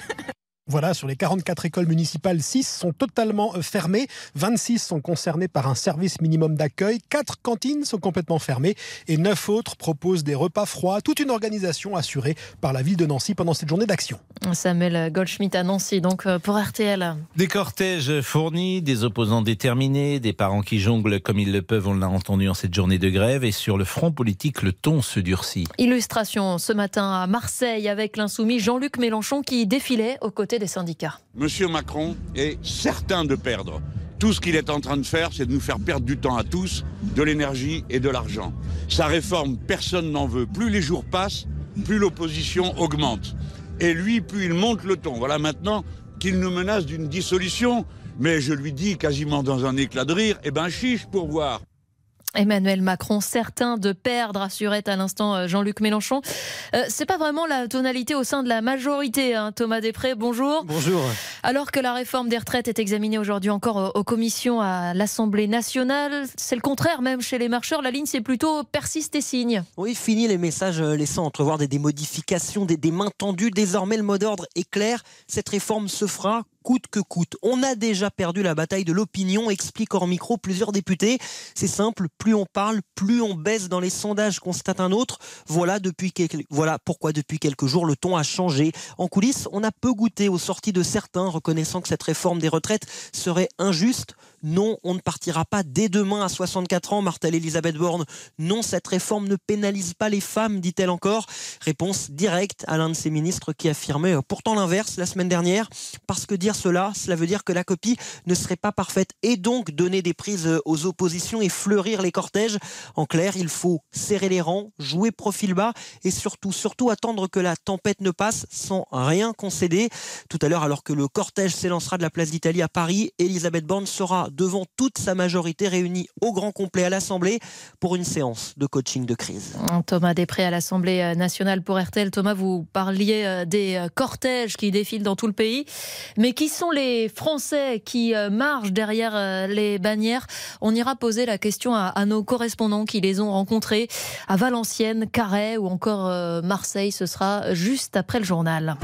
Voilà, sur les quarante-quatre écoles municipales, six sont totalement fermées. vingt-six sont concernées par un service minimum d'accueil. quatre cantines sont complètement fermées et neuf autres proposent des repas froids. Toute une organisation assurée par la ville de Nancy pendant cette journée d'action. Samuel Goldschmidt à Nancy, donc pour R T L. Des cortèges fournis, des opposants déterminés, des parents qui jonglent comme ils le peuvent, on l'a entendu en cette journée de grève. Et sur le front politique, le ton se durcit. Illustration ce matin à Marseille avec l'insoumis Jean-Luc Mélenchon qui défilait aux côtés des syndicats. Monsieur Macron est certain de perdre. Tout ce qu'il est en train de faire, c'est de nous faire perdre du temps à tous, de l'énergie et de l'argent. Sa réforme, personne n'en veut. Plus les jours passent, plus l'opposition augmente. Et lui, plus il monte le ton. Voilà maintenant qu'il nous menace d'une dissolution. Mais je lui dis quasiment dans un éclat de rire, eh ben chiche pour voir. Emmanuel Macron, certain de perdre, assurait à l'instant Jean-Luc Mélenchon. Euh, c'est pas vraiment la tonalité au sein de la majorité, hein. Thomas Després, bonjour. Bonjour. Alors que la réforme des retraites est examinée aujourd'hui encore aux commissions à l'Assemblée nationale, c'est le contraire même chez les marcheurs. La ligne, c'est plutôt persiste et signe. Oui, fini les messages laissant entrevoir des, des modifications, des, des mains tendues. Désormais, le mot d'ordre est clair. Cette réforme se fera coûte que coûte. On a déjà perdu la bataille de l'opinion, expliquent hors micro plusieurs députés. C'est simple, plus on parle, plus on baisse dans les sondages, constate un autre. Voilà, depuis quelques... voilà pourquoi depuis quelques jours le ton a changé. En coulisses, on a peu goûté aux sorties de certains, reconnaissant que cette réforme des retraites serait injuste. Non, on ne partira pas dès demain à soixante-quatre ans, martèle Elisabeth Borne. Non, cette réforme ne pénalise pas les femmes, dit-elle encore. Réponse directe à l'un de ses ministres qui affirmait pourtant l'inverse la semaine dernière. Parce que dire cela, cela veut dire que la copie ne serait pas parfaite et donc donner des prises aux oppositions et fleurir les cortèges. En clair, il faut serrer les rangs, jouer profil bas et surtout, surtout attendre que la tempête ne passe sans rien concéder. Tout à l'heure, alors que le cortège s'élancera de la place d'Italie à Paris, Elisabeth Borne sera devant toute sa majorité réunie au grand complet à l'Assemblée pour une séance de coaching de crise. Thomas Després à l'Assemblée nationale pour R T L. Thomas, vous parliez des cortèges qui défilent dans tout le pays, mais qui sont les Français qui marchent derrière les bannières? On ira poser la question à, à nos correspondants qui les ont rencontrés à Valenciennes, Carhaix ou encore Marseille. Ce sera juste après le journal.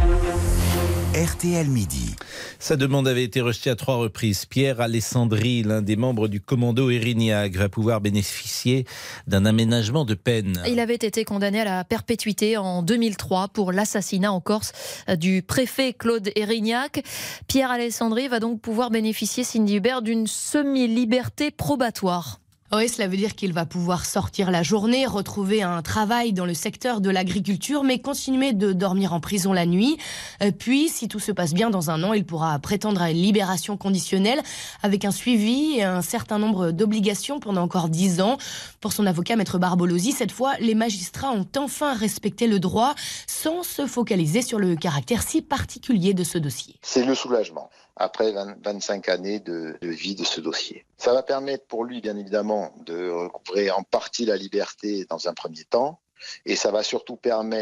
R T L Midi. Sa demande avait été rejetée à trois reprises. Pierre Alessandri, l'un des membres du commando Erignac, va pouvoir bénéficier d'un aménagement de peine. Il avait été condamné à la perpétuité en deux mille trois pour l'assassinat en Corse du préfet Claude Erignac. Pierre Alessandri va donc pouvoir bénéficier, Cindy Hubert, d'une semi-liberté probatoire. Oui, cela veut dire qu'il va pouvoir sortir la journée, retrouver un travail dans le secteur de l'agriculture, mais continuer de dormir en prison la nuit. Puis, si tout se passe bien dans un an, il pourra prétendre à une libération conditionnelle avec un suivi et un certain nombre d'obligations pendant encore dix ans. Pour son avocat, Maître Barbolosi, cette fois, les magistrats ont enfin respecté le droit sans se focaliser sur le caractère si particulier de ce dossier. C'est le soulagement après vingt-cinq années de, de vie de ce dossier. Ça va permettre pour lui, bien évidemment, de recouvrer en partie la liberté dans un premier temps, et ça va surtout permettre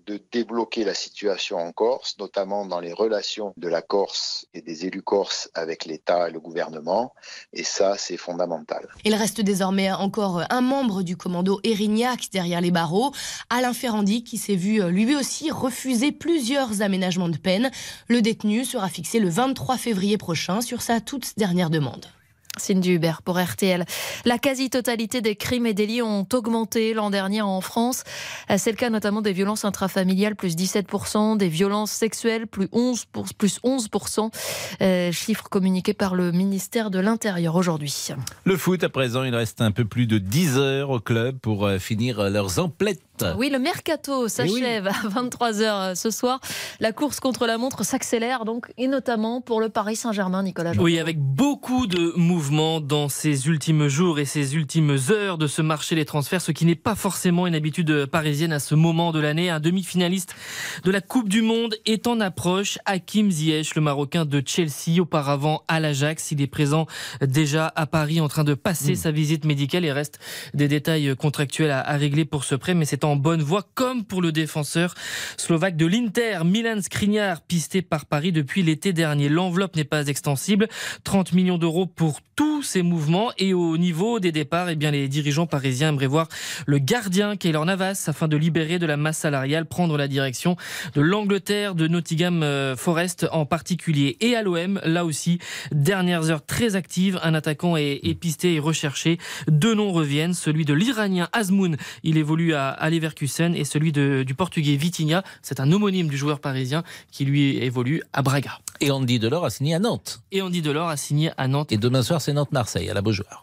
de débloquer la situation en Corse, notamment dans les relations de la Corse et des élus corses avec l'État et le gouvernement. Et ça, c'est fondamental. Il reste désormais encore un membre du commando Erignac derrière les barreaux, Alain Ferrandi, qui s'est vu lui aussi refuser plusieurs aménagements de peine. Le détenu sera fixé le vingt-trois février prochain sur sa toute dernière demande. Cindy Hubert pour R T L. La quasi-totalité des crimes et délits ont augmenté l'an dernier en France. C'est le cas notamment des violences intrafamiliales, plus dix-sept pour cent, des violences sexuelles, plus onze pour cent, plus onze pour cent. Euh, chiffre communiqué par le ministère de l'Intérieur aujourd'hui. Le foot, à présent, il reste un peu plus de dix heures au club pour finir leurs emplettes. Oui, le mercato s'achève oui. à vingt-trois heures ce soir. La course contre la montre s'accélère donc, et notamment pour le Paris Saint-Germain, Nicolas Jean. Oui, avec beaucoup de mouvements dans ces ultimes jours et ces ultimes heures de ce marché des transferts, ce qui n'est pas forcément une habitude parisienne à ce moment de l'année. Un demi-finaliste de la Coupe du Monde est en approche. Hakim Ziyech, le Marocain de Chelsea, auparavant à l'Ajax. Il est présent déjà à Paris en train de passer mmh. sa visite médicale. Il reste des détails contractuels à, à régler pour ce prêt, mais c'est en bonne voie, comme pour le défenseur slovaque de l'Inter, Milan Skriniar, pisté par Paris depuis l'été dernier. L'enveloppe n'est pas extensible, trente millions d'euros pour tous ces mouvements. Et au niveau des départs, eh bien, les dirigeants parisiens aimeraient voir le gardien Keylor Navas, afin de libérer de la masse salariale, prendre la direction de l'Angleterre, de Nottingham Forest en particulier. Et à l'O M, là aussi, dernières heures très actives, un attaquant est, est pisté et recherché. Deux noms reviennent, celui de l'Iranien Azmoun, il évolue à, à Leverkusen, et celui de, du Portugais Vitinha, c'est un homonyme du joueur parisien qui lui évolue à Braga. Et Andy Delors a signé à Nantes. Et Andy Delors a signé à Nantes. Et demain soir, c'est Nantes-Marseille, à la Beaujoire.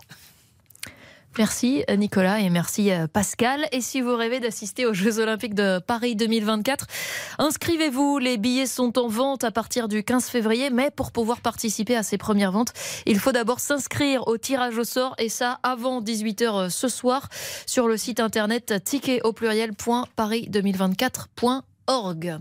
Merci Nicolas et merci Pascal. Et si vous rêvez d'assister aux Jeux Olympiques de Paris deux mille vingt-quatre, inscrivez-vous. Les billets sont en vente à partir du quinze février, mais pour pouvoir participer à ces premières ventes, il faut d'abord s'inscrire au tirage au sort, et ça avant dix-huit heures ce soir sur le site internet ticket au pluriel point paris deux mille vingt-quatre point org.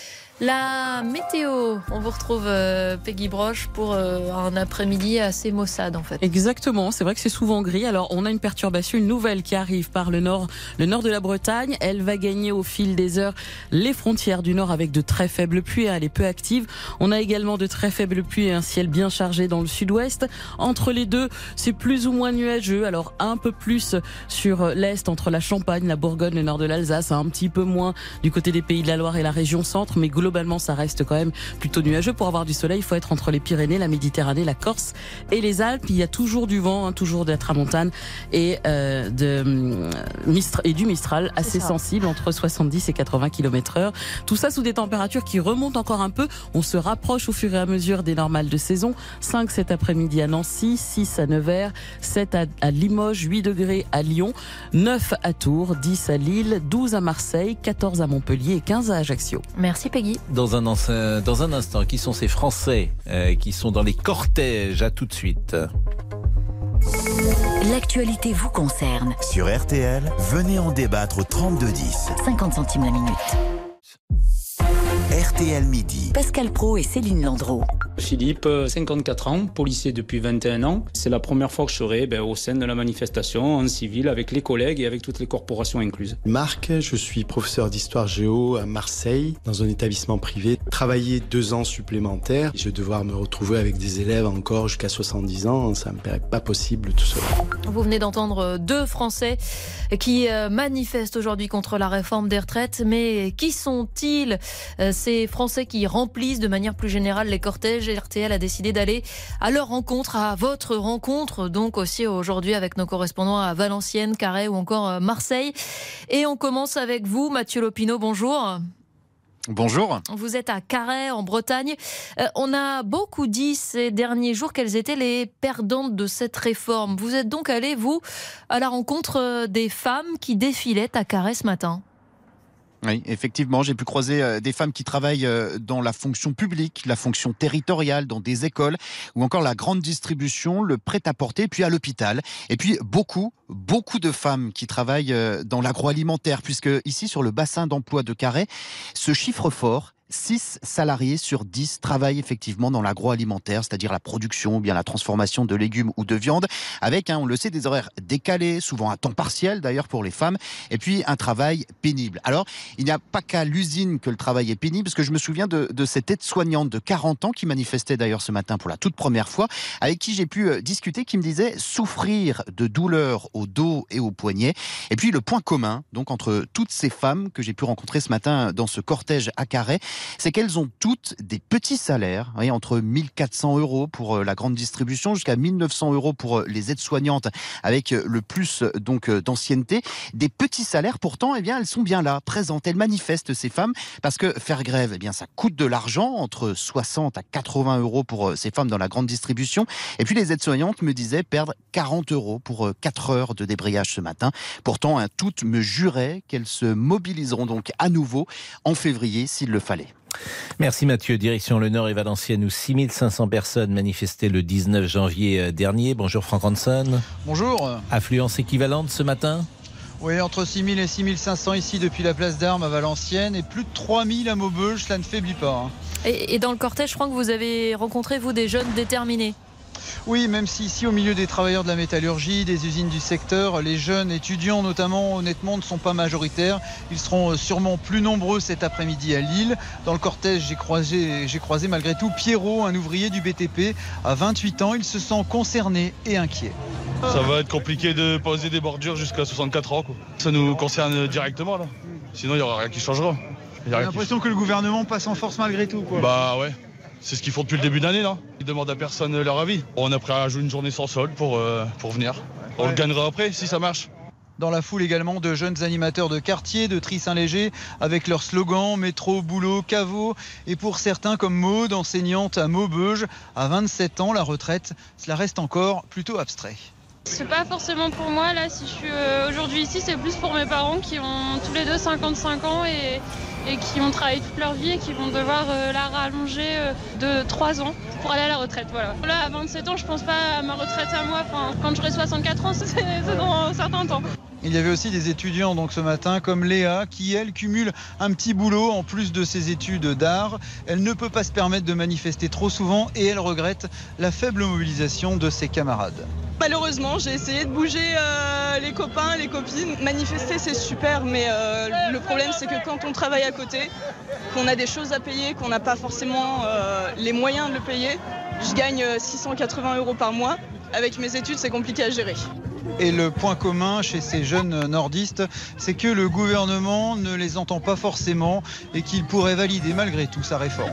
La météo, on vous retrouve euh, Peggy Broche pour euh, un après-midi assez maussade en fait. Exactement, c'est vrai que c'est souvent gris. Alors on a une perturbation, une nouvelle qui arrive par le nord, le nord de la Bretagne. Elle va gagner au fil des heures les frontières du nord avec de très faibles pluies. Elle est peu active. On a également de très faibles pluies et un ciel bien chargé dans le sud-ouest. Entre les deux, c'est plus ou moins nuageux. Alors un peu plus sur l'est, entre la Champagne, la Bourgogne, le nord de l'Alsace, un petit peu moins du côté des Pays de la Loire et la région centre, mais globalement Globalement, ça reste quand même plutôt nuageux. Pour avoir du soleil, il faut être entre les Pyrénées, la Méditerranée, la Corse et les Alpes. Il y a toujours du vent, hein, toujours de la tramontane et, euh, de, Mistra- et du Mistral assez sensible, entre soixante-dix et quatre-vingts kilomètres heure. Tout ça sous des températures qui remontent encore un peu. On se rapproche au fur et à mesure des normales de saison. cinq cet après-midi à Nancy, six à Nevers, sept à, à Limoges, huit degrés à Lyon, neuf à Tours, dix à Lille, douze à Marseille, quatorze à Montpellier et quinze à Ajaccio. Merci Peggy. Dans un, dans un instant, qui sont ces Français euh, qui sont dans les cortèges? À tout de suite. L'actualité vous concerne. Sur R T L, venez en débattre au trente-deux dix. cinquante centimes la minute. R T L Midi. Pascal Praud et Céline Landreau. Philippe, cinquante-quatre ans, policier depuis vingt et un ans. C'est la première fois que je serai ben, au sein de la manifestation en civil avec les collègues et avec toutes les corporations incluses. Marc, je suis professeur d'histoire géo à Marseille, dans un établissement privé. Travailler deux ans supplémentaires, je vais devoir me retrouver avec des élèves encore jusqu'à soixante-dix ans, ça me paraît pas possible tout seul. Vous venez d'entendre deux Français qui manifestent aujourd'hui contre la réforme des retraites, mais qui sont-ils, ces Français qui remplissent de manière plus générale les cortèges? R T L a décidé d'aller à leur rencontre, à votre rencontre, donc aussi aujourd'hui avec nos correspondants à Valenciennes, Carhaix ou encore Marseille. Et on commence avec vous, Mathieu Lopineau, bonjour. Bonjour. Vous êtes à Carhaix, en Bretagne. Euh, on a beaucoup dit ces derniers jours quelles étaient les perdantes de cette réforme. Vous êtes donc allé, vous, à la rencontre des femmes qui défilaient à Carhaix ce matin. Oui, effectivement, j'ai pu croiser des femmes qui travaillent dans la fonction publique, la fonction territoriale, dans des écoles, ou encore la grande distribution, le prêt-à-porter, puis à l'hôpital. Et puis beaucoup, beaucoup de femmes qui travaillent dans l'agroalimentaire, puisque ici, sur le bassin d'emploi de Carhaix, ce chiffre fort, six salariés sur dix travaillent effectivement dans l'agroalimentaire, c'est-à-dire la production ou bien la transformation de légumes ou de viande, avec, hein, on le sait, des horaires décalés, souvent à temps partiel d'ailleurs pour les femmes, et puis un travail pénible. Alors, il n'y a pas qu'à l'usine que le travail est pénible, parce que je me souviens de, de cette aide-soignante de quarante ans qui manifestait d'ailleurs ce matin pour la toute première fois, avec qui j'ai pu discuter, qui me disait souffrir de douleurs au dos et au poignet. Et puis le point commun, donc, entre toutes ces femmes que j'ai pu rencontrer ce matin dans ce cortège à Carhaix, c'est qu'elles ont toutes des petits salaires, oui, entre mille quatre cents euros pour la grande distribution jusqu'à mille neuf cents euros pour les aides-soignantes, avec le plus donc d'ancienneté. Des petits salaires, pourtant, eh bien, elles sont bien là, présentes. Elles manifestent, ces femmes, parce que faire grève, eh bien, ça coûte de l'argent, entre soixante à quatre-vingts euros pour ces femmes dans la grande distribution. Et puis les aides-soignantes me disaient perdre quarante euros pour quatre heures de débrayage ce matin. Pourtant, hein, toutes me juraient qu'elles se mobiliseront donc à nouveau en février s'il le fallait. Merci Mathieu. Direction le Nord et Valenciennes où six mille cinq cents personnes manifestaient le dix-neuf janvier dernier. Bonjour Franck Hanson. Bonjour. Affluence équivalente ce matin ? Oui, entre six mille et six mille cinq cents ici depuis la place d'Armes à Valenciennes et plus de trois mille à Maubeuge, cela ne faiblit pas. Hein. Et, et dans le cortège, je crois que vous avez rencontré, vous, des jeunes déterminés. Oui, même si ici, au milieu des travailleurs de la métallurgie, des usines du secteur, les jeunes étudiants notamment, honnêtement, ne sont pas majoritaires. Ils seront sûrement plus nombreux cet après-midi à Lille. Dans le cortège, j'ai croisé, j'ai croisé malgré tout Pierrot, un ouvrier du B T P. À vingt-huit ans, il se sent concerné et inquiet. Ça va être compliqué de poser des bordures jusqu'à soixante-quatre ans, quoi. Ça nous concerne directement, là. Sinon, il n'y aura rien qui changera. J'ai l'impression qui... que le gouvernement passe en force malgré tout, quoi. Bah ouais. C'est ce qu'ils font depuis le début d'année, là. Ils demandent à personne leur avis. On a prêt à jouer une journée sans solde pour, euh, pour venir. On ouais. le gagnera après, si ça marche. Dans la foule également de jeunes animateurs de quartier, de Tri-Saint-Léger, avec leur slogan « Métro, boulot, caveau ». Et pour certains comme Maude, enseignante à Maubeuge, à vingt-sept ans, la retraite, cela reste encore plutôt abstrait. C'est pas forcément pour moi, là, si je suis euh, aujourd'hui ici, c'est plus pour mes parents qui ont tous les deux cinquante-cinq ans et, et qui ont travaillé toute leur vie et qui vont devoir euh, la rallonger euh, de trois ans pour aller à la retraite, voilà. Là, à vingt-sept ans, je pense pas à ma retraite à moi, enfin, quand j'aurai soixante-quatre ans, c'est, c'est dans un certain temps. Il y avait aussi des étudiants donc ce matin comme Léa qui elle cumule un petit boulot en plus de ses études d'art. Elle ne peut pas se permettre de manifester trop souvent et elle regrette la faible mobilisation de ses camarades. Malheureusement, j'ai essayé de bouger euh, les copains, les copines. Manifester, c'est super, mais euh, le problème, c'est que quand on travaille à côté, qu'on a des choses à payer, qu'on n'a pas forcément euh, les moyens de le payer, je gagne six cent quatre-vingts euros par mois. Avec mes études, c'est compliqué à gérer. Et le point commun chez ces jeunes nordistes, c'est que le gouvernement ne les entend pas forcément et qu'il pourrait valider malgré tout sa réforme.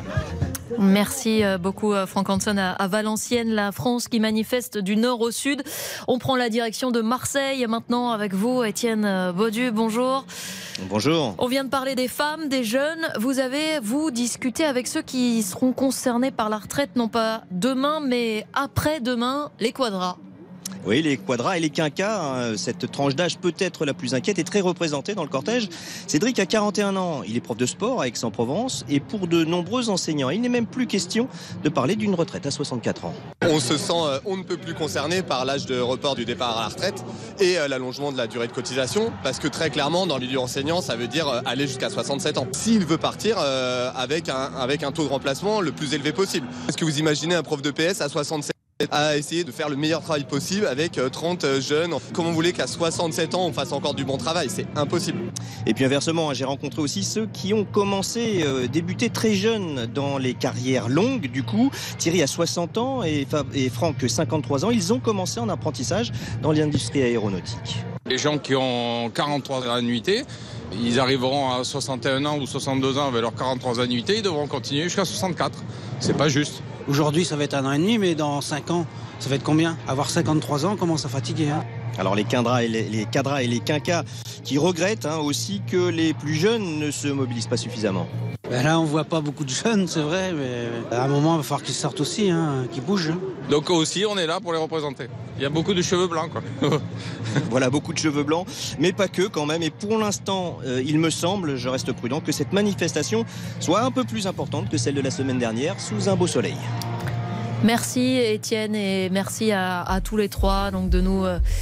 Merci beaucoup Franck Hanson à Valenciennes, la France qui manifeste du nord au sud. On prend la direction de Marseille maintenant avec vous, Étienne Baudu, bonjour. Bonjour. On vient de parler des femmes, des jeunes. Vous avez, vous, discuté avec ceux qui seront concernés par la retraite, non pas demain, mais après-demain, les quadras. Oui, les quadras et les quinquas, hein, cette tranche d'âge peut-être la plus inquiète est très représentée dans le cortège. Cédric a quarante et un ans, il est prof de sport à Aix-en-Provence et pour de nombreux enseignants, il n'est même plus question de parler d'une retraite à soixante-quatre ans. On se sent euh, on ne peut plus concerné par l'âge de report du départ à la retraite et euh, l'allongement de la durée de cotisation parce que très clairement dans le milieu enseignant ça veut dire euh, aller jusqu'à soixante-sept ans. S'il veut partir euh, avec, un, avec un taux de remplacement le plus élevé possible. Est-ce que vous imaginez un prof de P S à soixante-sept à essayer de faire le meilleur travail possible avec trente jeunes. Comment vous voulez qu'à soixante-sept ans on fasse encore du bon travail? C'est impossible. Et puis inversement, j'ai rencontré aussi ceux qui ont commencé, euh, débuté très jeunes dans les carrières longues. Du coup, Thierry a soixante ans et, et Franck cinquante-trois ans. Ils ont commencé en apprentissage dans l'industrie aéronautique. Les gens qui ont quarante-trois annuités, ils arriveront à soixante et un ans ou soixante-deux ans avec leurs quarante-trois annuités, ils devront continuer jusqu'à soixante-quatre. C'est pas juste. Aujourd'hui, ça va être un an et demi, mais dans cinq ans, ça va être combien? Avoir cinquante-trois ans, on commence à fatiguer. Hein. Alors les cadras et les, les cadras et les quinquas qui regrettent hein, aussi que les plus jeunes ne se mobilisent pas suffisamment. Ben là, on voit pas beaucoup de jeunes, c'est vrai, mais à un moment, il va falloir qu'ils sortent aussi, hein, qu'ils bougent. Hein. Donc aussi, on est là pour les représenter. Il y a beaucoup de cheveux blancs, quoi. Voilà, beaucoup de cheveux blancs, mais pas que quand même. Et pour l'instant, euh, il me semble, je reste prudent, que cette manifestation soit un peu plus importante que celle de la semaine dernière, sous un beau soleil. Merci Étienne et merci à, à tous les trois donc de nous... Euh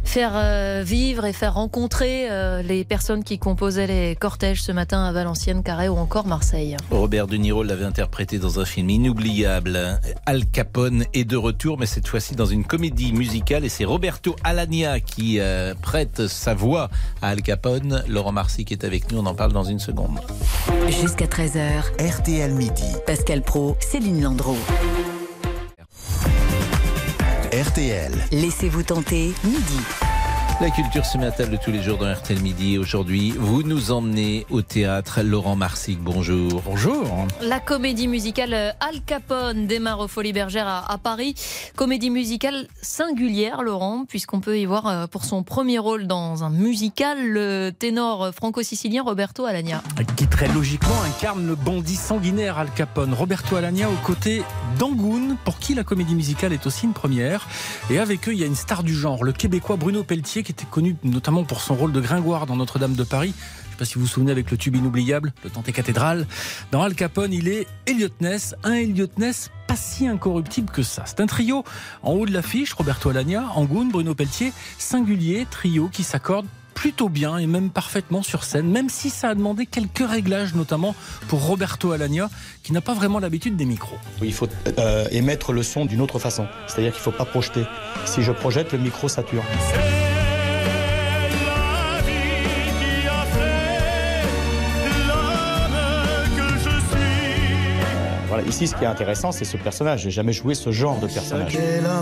faire euh, vivre et faire rencontrer euh, les personnes qui composaient les cortèges ce matin à Valenciennes, Carhaix ou encore Marseille. Robert De Niro l'avait interprété dans un film inoubliable. Al Capone est de retour, mais cette fois-ci dans une comédie musicale, et c'est Roberto Alagna qui euh, prête sa voix à Al Capone. Laurent Marsic est avec nous, on en parle dans une seconde. Jusqu'à treize heures, R T L Midi. Pascal Praud, Céline Landreau. R T L. Laissez-vous tenter, midi. La culture se met à table tous les jours dans R T L Midi. Aujourd'hui, vous nous emmenez au théâtre. Laurent Marsic, bonjour. Bonjour. La comédie musicale Al Capone démarre aux Folies Bergères à, à Paris. Comédie musicale singulière, Laurent, puisqu'on peut y voir pour son premier rôle dans un musical le ténor franco-sicilien Roberto Alagna. Qui très logiquement incarne le bandit sanguinaire Al Capone. Roberto Alagna aux côtés d'Angoun, pour qui la comédie musicale est aussi une première. Et avec eux, il y a une star du genre, le Québécois Bruno Pelletier, qui était connu notamment pour son rôle de Gringoire dans Notre-Dame de Paris. Je ne sais pas si vous vous souvenez, avec le tube inoubliable, le Tenté cathédrale. Dans Al Capone, il est Elliot Ness, un Elliot Ness pas si incorruptible que ça. C'est un trio en haut de l'affiche, Roberto Alagna, Angoun, Bruno Pelletier, singulier, trio qui s'accorde plutôt bien et même parfaitement sur scène, même si ça a demandé quelques réglages, notamment pour Roberto Alagna, qui n'a pas vraiment l'habitude des micros. Il faut euh, émettre le son d'une autre façon, c'est-à-dire qu'il ne faut pas projeter. Si je projette, le micro sature. Voilà, ici, ce qui est intéressant, c'est ce personnage. J'ai jamais joué ce genre de personnage.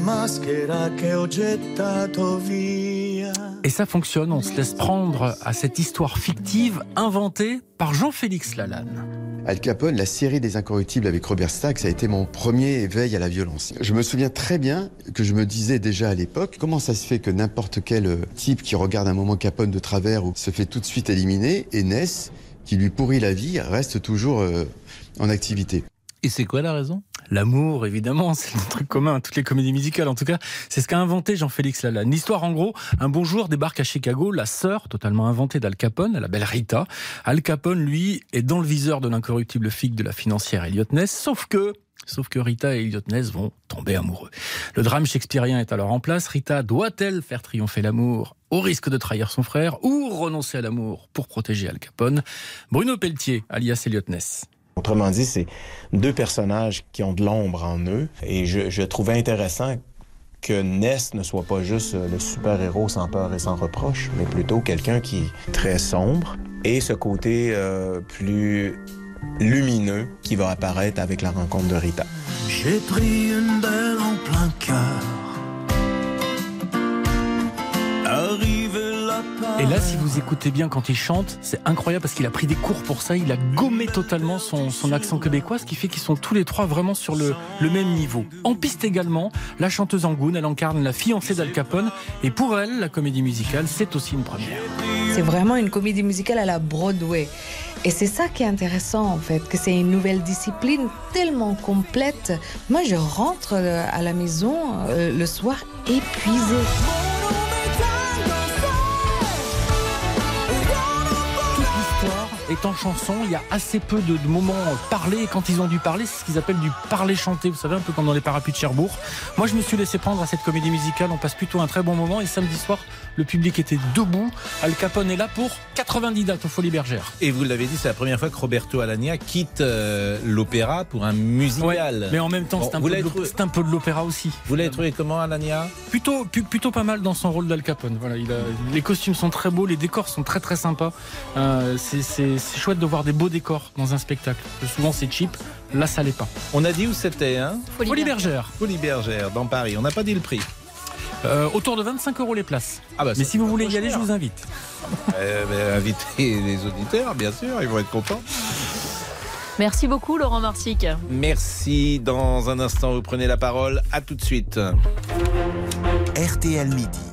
Et ça fonctionne, on se laisse prendre à cette histoire fictive inventée par Jean-Félix Lalanne. Al Capone, la série des Incorruptibles avec Robert Stack, ça a été mon premier éveil à la violence. Je me souviens très bien que je me disais déjà à l'époque, comment ça se fait que n'importe quel type qui regarde un moment Capone de travers ou se fait tout de suite éliminer, et Ness, qui lui pourrit la vie, reste toujours euh, en activité. Et c'est quoi la raison ? L'amour, évidemment, c'est le truc commun à toutes les comédies musicales. En tout cas, c'est ce qu'a inventé Jean-Félix Lalanne. L'histoire, en gros, un beau jour débarque à Chicago la sœur totalement inventée d'Al Capone, la belle Rita. Al Capone, lui, est dans le viseur de l'incorruptible flic de la financière Elliot Ness, sauf que... Sauf que Rita et Elliot Ness vont tomber amoureux. Le drame shakespearien est alors en place. Rita doit-elle faire triompher l'amour au risque de trahir son frère ou renoncer à l'amour pour protéger Al Capone ? Bruno Pelletier, alias Elliot Ness. Autrement dit, c'est deux personnages qui ont de l'ombre en eux. Et je, je trouvais intéressant que Ness ne soit pas juste le super-héros sans peur et sans reproche, mais plutôt quelqu'un qui est très sombre. Et ce côté euh, plus lumineux qui va apparaître avec la rencontre de Rita. J'ai pris une belle en plein cœur. Et là, si vous écoutez bien quand il chante, c'est incroyable parce qu'il a pris des cours pour ça. Il a gommé totalement son, son accent québécois, ce qui fait qu'ils sont tous les trois vraiment sur le, le même niveau. En piste également, la chanteuse Angoun, elle incarne la fiancée d'Al Capone. Et pour elle, la comédie musicale, c'est aussi une première. C'est vraiment une comédie musicale à la Broadway. Et c'est ça qui est intéressant en fait, que c'est une nouvelle discipline tellement complète. Moi, je rentre à la maison euh, le soir épuisée. Est en chanson, il y a assez peu de, de moments parlés, et quand ils ont dû parler, c'est ce qu'ils appellent du parler chanté, vous savez, un peu comme dans les parapluies de Cherbourg. Moi, je me suis laissé prendre à cette comédie musicale, on passe plutôt un très bon moment, et samedi soir, le public était debout. Al Capone est là pour quatre-vingt-dix dates aux Folies Bergères. Et vous l'avez dit, c'est la première fois que Roberto Alagna quitte euh, l'opéra pour un musical. Ouais, mais en même temps, bon, c'est, un peu trouvé... c'est un peu de l'opéra aussi. Vous l'avez trouvé comment, Alagna ? Plutôt, plutôt pas mal dans son rôle d'Al Capone. Voilà, il a... les costumes sont très beaux, les décors sont très très sympas. Euh, c'est, c'est, c'est chouette de voir des beaux décors dans un spectacle. Souvent c'est cheap, là ça l'est pas. On a dit où c'était, hein ? Folies Bergères. Folies Bergères, dans Paris. On n'a pas dit le prix. Euh, autour de vingt-cinq euros les places. Ah bah, mais si vous voulez y aller, je vous invite. euh, bah, invitez les auditeurs, bien sûr, ils vont être contents. Merci beaucoup, Laurent Marsic. Merci. Dans un instant, vous prenez la parole. À tout de suite. R T L Midi.